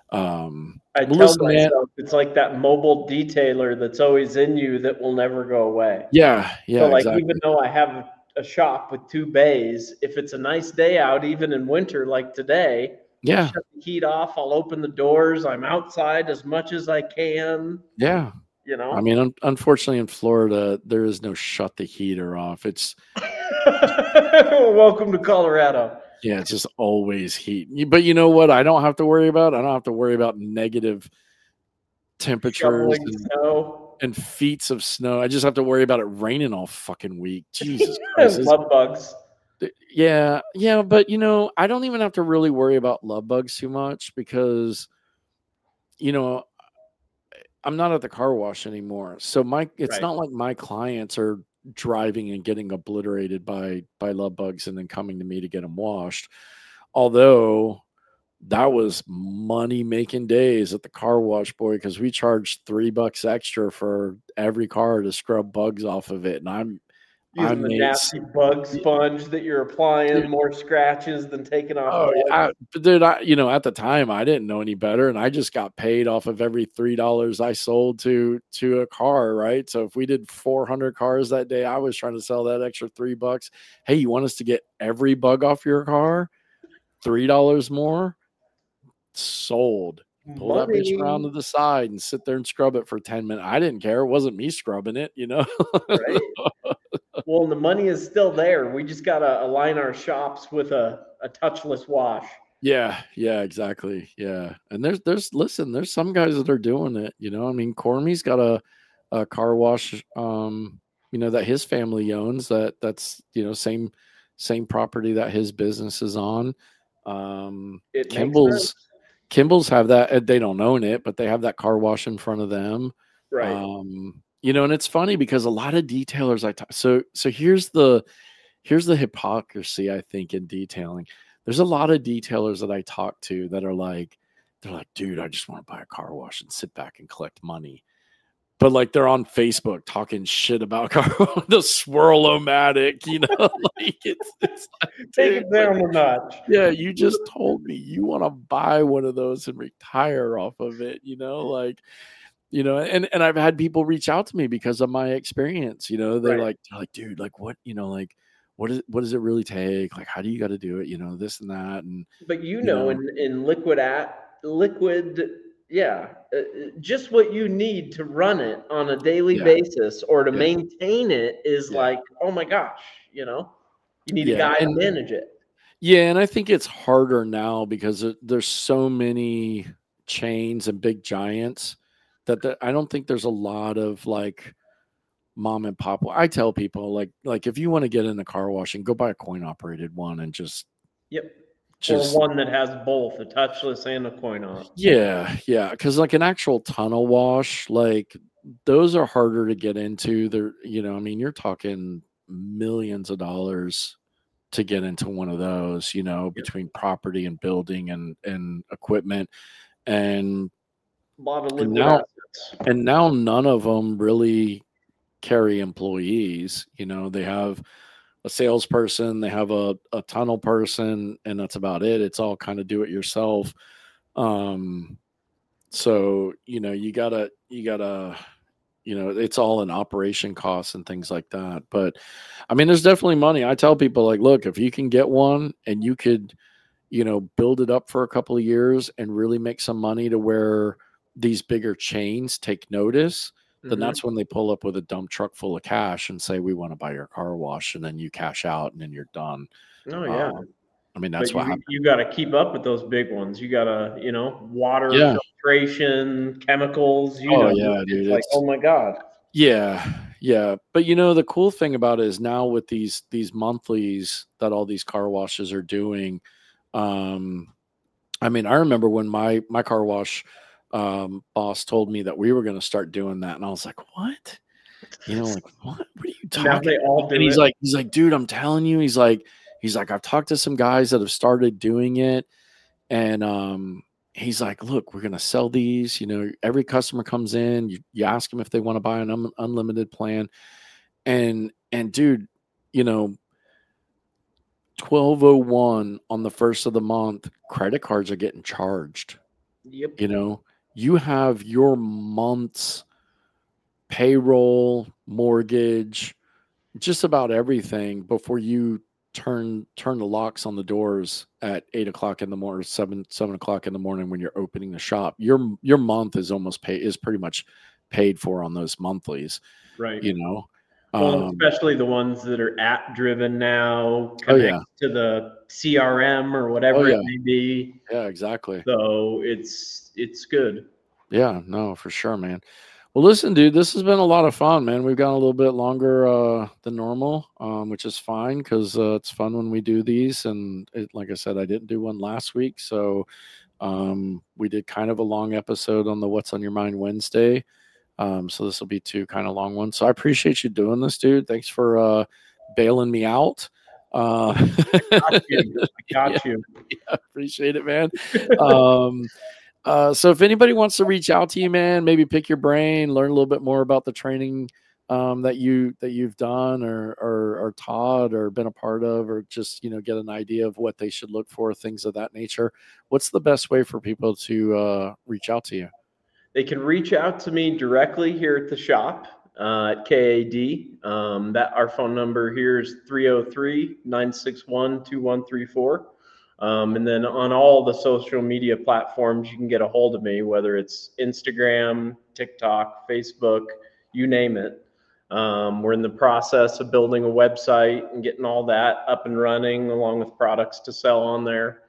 Um, I tell listen, man, myself it's like that mobile detailer that's always in you that will never go away. yeah, yeah, So like exactly. even though I have a shop with two bays, if it's a nice day out, even in winter like today, Yeah. I'll shut the heat off. I'll open the doors. I'm outside as much as I can. Yeah. You know, I mean, un- unfortunately in Florida, there is no shut the heater off. It's welcome to Colorado. Yeah, it's just always heat. You- But you know what? I don't have to worry about. I don't have to worry about negative temperatures Shoveling and, snow. and feet of snow. I just have to worry about it raining all fucking week. Jesus Christ. And It's- love bugs. Yeah, yeah, but you know, I don't even have to really worry about love bugs too much because, you know, I'm not at the car wash anymore. So my it's Right. not like my clients are driving and getting obliterated by by love bugs and then coming to me to get them washed. Although that was money making days at the car wash, boy, because we charged three bucks extra for every car to scrub bugs off of it. And I'm I Using the made nasty bug sponge that you're applying, Dude. more scratches than taking off. Oh, bugs. yeah. But dude, I, you know, at the time I didn't know any better, and I just got paid off of every three dollars I sold to to a car, right? So if we did four hundred cars that day, I was trying to sell that extra three bucks. Hey, you want us to get every bug off your car? Three dollars more? Sold. Pull that bitch around to Money. the side and sit there and scrub it for ten minutes. I didn't care. It wasn't me scrubbing it, you know. Right. Well, the money is still there. We just gotta align our shops with a, a touchless wash. Yeah, yeah, exactly. Yeah. And there's there's listen, there's some guys that are doing it, you know. I mean, Cormie's got a, a car wash um, you know, that his family owns that that's, you know, same same property that his business is on. Um It makes Kimball's sense. Kimball's have that, uh, they don't own it, but they have that car wash in front of them. Right. Um, you know, and it's funny because a lot of detailers I talk so so here's the here's the hypocrisy, I think, in detailing. There's a lot of detailers that I talk to that are like, they're like, dude, I just want to buy a car wash and sit back and collect money. But like they're on Facebook talking shit about car the Swirl-O-Matic, you know, like it's, it's like, Take dude, it down like, a notch. yeah, you just told me you want to buy one of those and retire off of it, you know, like, you know, and, and I've had people reach out to me because of my experience, you know, they're Right. like, they're like, dude, like what, you know, like, what is, what does it really take? Like, how do you got to do it? You know, this and that. And But you You know, know. in, in liquid at liquid, yeah, uh, uh, just what you need to run it on a daily Yeah. basis or to Yeah. maintain it is Yeah. like, oh my gosh, you know, you need Yeah, a guy and- to manage it. yeah. And I think it's harder now because it, there's so many chains and big giants that the, I don't think there's a lot of like mom and pop. I tell people like, like if you want to get in the car washing, go buy a coin operated one and just, Yep. just, or one that has both a touchless and a coin op. yeah, yeah. Cause like an actual tunnel wash, like those are harder to get into. They're, you know, I mean, you're talking millions of dollars to get into one of those, you know, between property and building and, and equipment. And, A lot of And liquid now- assets. and now none of them really carry employees. You know, they have a salesperson, they have a, a tunnel person, and that's about it. It's all kind of do it yourself. Um, so, you know, you gotta, you gotta, you know, it's all in operation costs and things like that. But I mean, there's definitely money. I tell people, like, look, if you can get one and you could, you know, build it up for a couple of years and really make some money to where these bigger chains take notice, then Mhm. that's when they pull up with a dump truck full of cash and say, we want to buy your car wash. And then you cash out and then you're done. Oh yeah. Um, I mean, that's But what you, happened. you got to keep up with those big ones. You got to, you know, water Yeah. filtration, chemicals. You Oh, know, yeah, it's dude, like, it's- oh my god. Yeah, yeah. But you know, the cool thing about it is now with these these monthlies that all these car washes are doing, um, I mean, I remember when my my car wash um, boss told me that we were going to start doing that, and I was like, "What?" You know, like, "What? What are you Now talking?" they all do And he's it. like, "He's like, dude, I'm telling you." He's like, "He's like, I've talked to some guys that have started doing it, and um, he's like, look, we're going to sell these. You know, every customer comes in, you, you ask them if they want to buy an un- unlimited plan, and and dude, you know." twelve oh one on the first of the month, credit cards are getting charged. Yep. You know, you have your month's payroll, mortgage, just about everything before you turn turn the locks on the doors at eight o'clock in the morning, seven seven o'clock in the morning when you're opening the shop. Your your month is almost paid is pretty much paid for on those monthlies. Right. You know, Well, um, especially the ones that are app driven now, Oh, connect yeah. to the C R M or whatever Oh, it yeah. may be. Yeah, exactly. So it's it's good. Yeah, no, for sure, man. Well, listen, dude, this has been a lot of fun, man. We've gone a little bit longer uh, than normal, um, which is fine because uh, it's fun when we do these. And it, like I said, I didn't do one last week, so um, we did kind of a long episode on the What's on Your Mind Wednesday. Um, so this will be two kind of long ones. So I appreciate you doing this, dude. Thanks for uh, bailing me out. Uh, Got you. I got you. yeah, appreciate it, man. Um, uh, so if anybody wants to reach out to you, man, maybe pick your brain, learn a little bit more about the training um, that you that you've done or, or or taught or been a part of, or just you know get an idea of what they should look for, things of that nature. What's the best way for people to uh, reach out to you? They can reach out to me directly here at the shop uh, at K A D. Um, that our phone number here is three oh three, nine six one, two one three four. Um, and then on all the social media platforms, you can get a hold of me, whether it's Instagram, TikTok, Facebook, you name it. Um, we're in the process of building a website and getting all that up and running along with products to sell on there.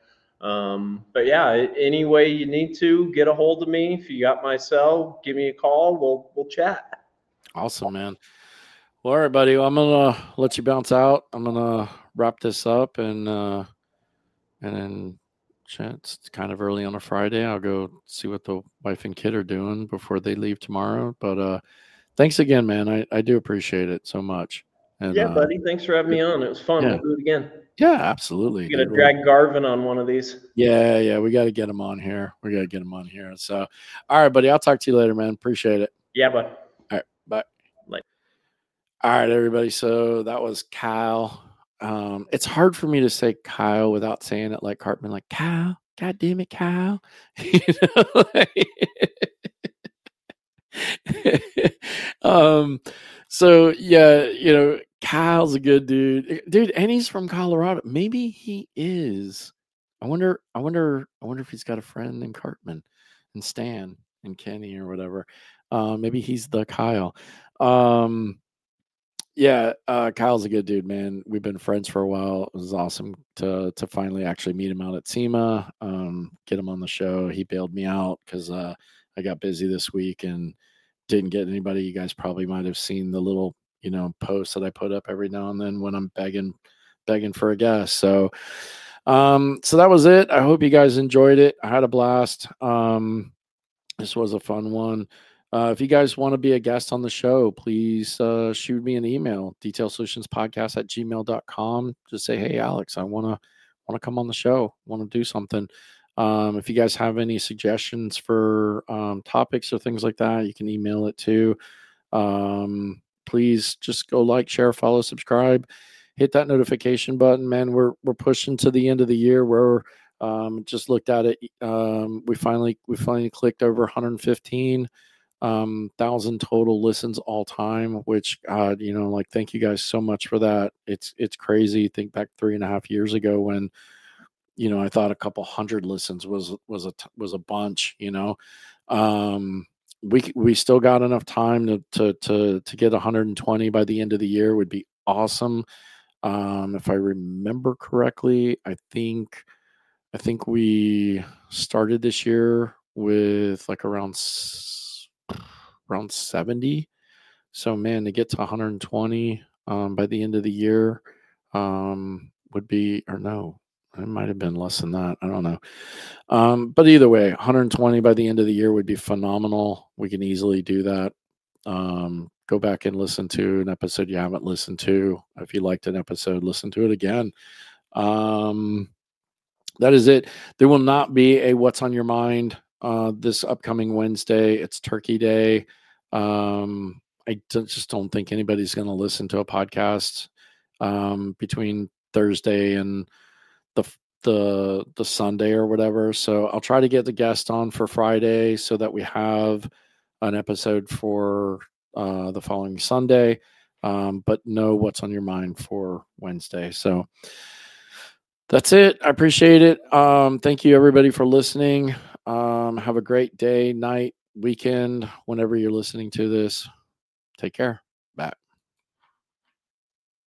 Um, but yeah, any way you need to get a hold of me. If you got my cell, give me a call. We'll, we'll chat. Awesome, man. Well, all right, buddy. Well, I'm gonna let you bounce out. I'm gonna wrap this up and uh, and then chat. It's kind of early on a Friday. I'll go see what the wife and kid are doing before they leave tomorrow. But uh, thanks again, man. I, I do appreciate it so much. And, Yeah, uh, buddy. Thanks for having me on. It was fun. Yeah. We'll do it again. Yeah, absolutely. You're dude. gonna drag Garvin on one of these. Yeah, yeah. We got to get him on here. We got to get him on here. So, all right, buddy. I'll talk to you later, man. Appreciate it. Yeah, bud. All right. Bye. Like. All right, everybody. So that was Kyle. Um, it's hard for me to say Kyle without saying it like Cartman, like Kyle. God damn it, Kyle. You know, like- um, so yeah, you know, Kyle's a good dude, dude, and he's from Colorado. Maybe he is. I wonder. I wonder. I wonder if he's got a friend named Cartman, and Stan, and Kenny, or whatever. Uh, maybe he's the Kyle. Um, yeah, uh, Kyle's a good dude, man. We've been friends for a while. It was awesome to to finally actually meet him out at SEMA, um, get him on the show. He bailed me out because uh, I got busy this week and didn't get anybody. You guys probably might have seen the little, you know, posts that I put up every now and then when I'm begging, begging for a guest. So, um, so that was it. I hope you guys enjoyed it. I had a blast. Um, this was a fun one. Uh, if you guys want to be a guest on the show, please uh, shoot me an email, detail solutions podcast at gmail dot com. Just say, hey, Alex, I want to want to come on the show, want to do something. Um, if you guys have any suggestions for um, topics or things like that, you can email it too. Um, please just go like, share, follow, subscribe, hit that notification button, man. We're we're pushing to the end of the year. We're um, just looked at it. Um, we finally we finally clicked over one hundred fifteen. um, thousand total listens all time, which, God, you know, like, thank you guys so much for that. It's, it's crazy. Think back three and a half years ago when, you know, I thought a couple hundred listens was, was a, was a bunch, you know. Um, we, we still got enough time to, to, to, to get one hundred twenty by the end of the year would be awesome. Um, if I remember correctly, I think, I think we started this year with like around, around seventy. So man, to get to one hundred twenty, um, by the end of the year, um, would be, or no, it might have been less than that. I don't know. Um, but either way, one hundred twenty by the end of the year would be phenomenal. We can easily do that. Um, go back and listen to an episode you haven't listened to. If you liked an episode, listen to it again. Um, that is it. There will not be a What's on Your Mind uh, this upcoming Wednesday. It's Turkey Day. Um, I don't, just don't think anybody's going to listen to a podcast um, between Thursday and the the the Sunday or whatever. So I'll try to get the guest on for Friday so that we have an episode for uh, the following Sunday, um, but no What's on Your Mind for Wednesday. So that's it. I appreciate it. Um, thank you, everybody, for listening. Um, have a great day, night, weekend, whenever you're listening to this. Take care.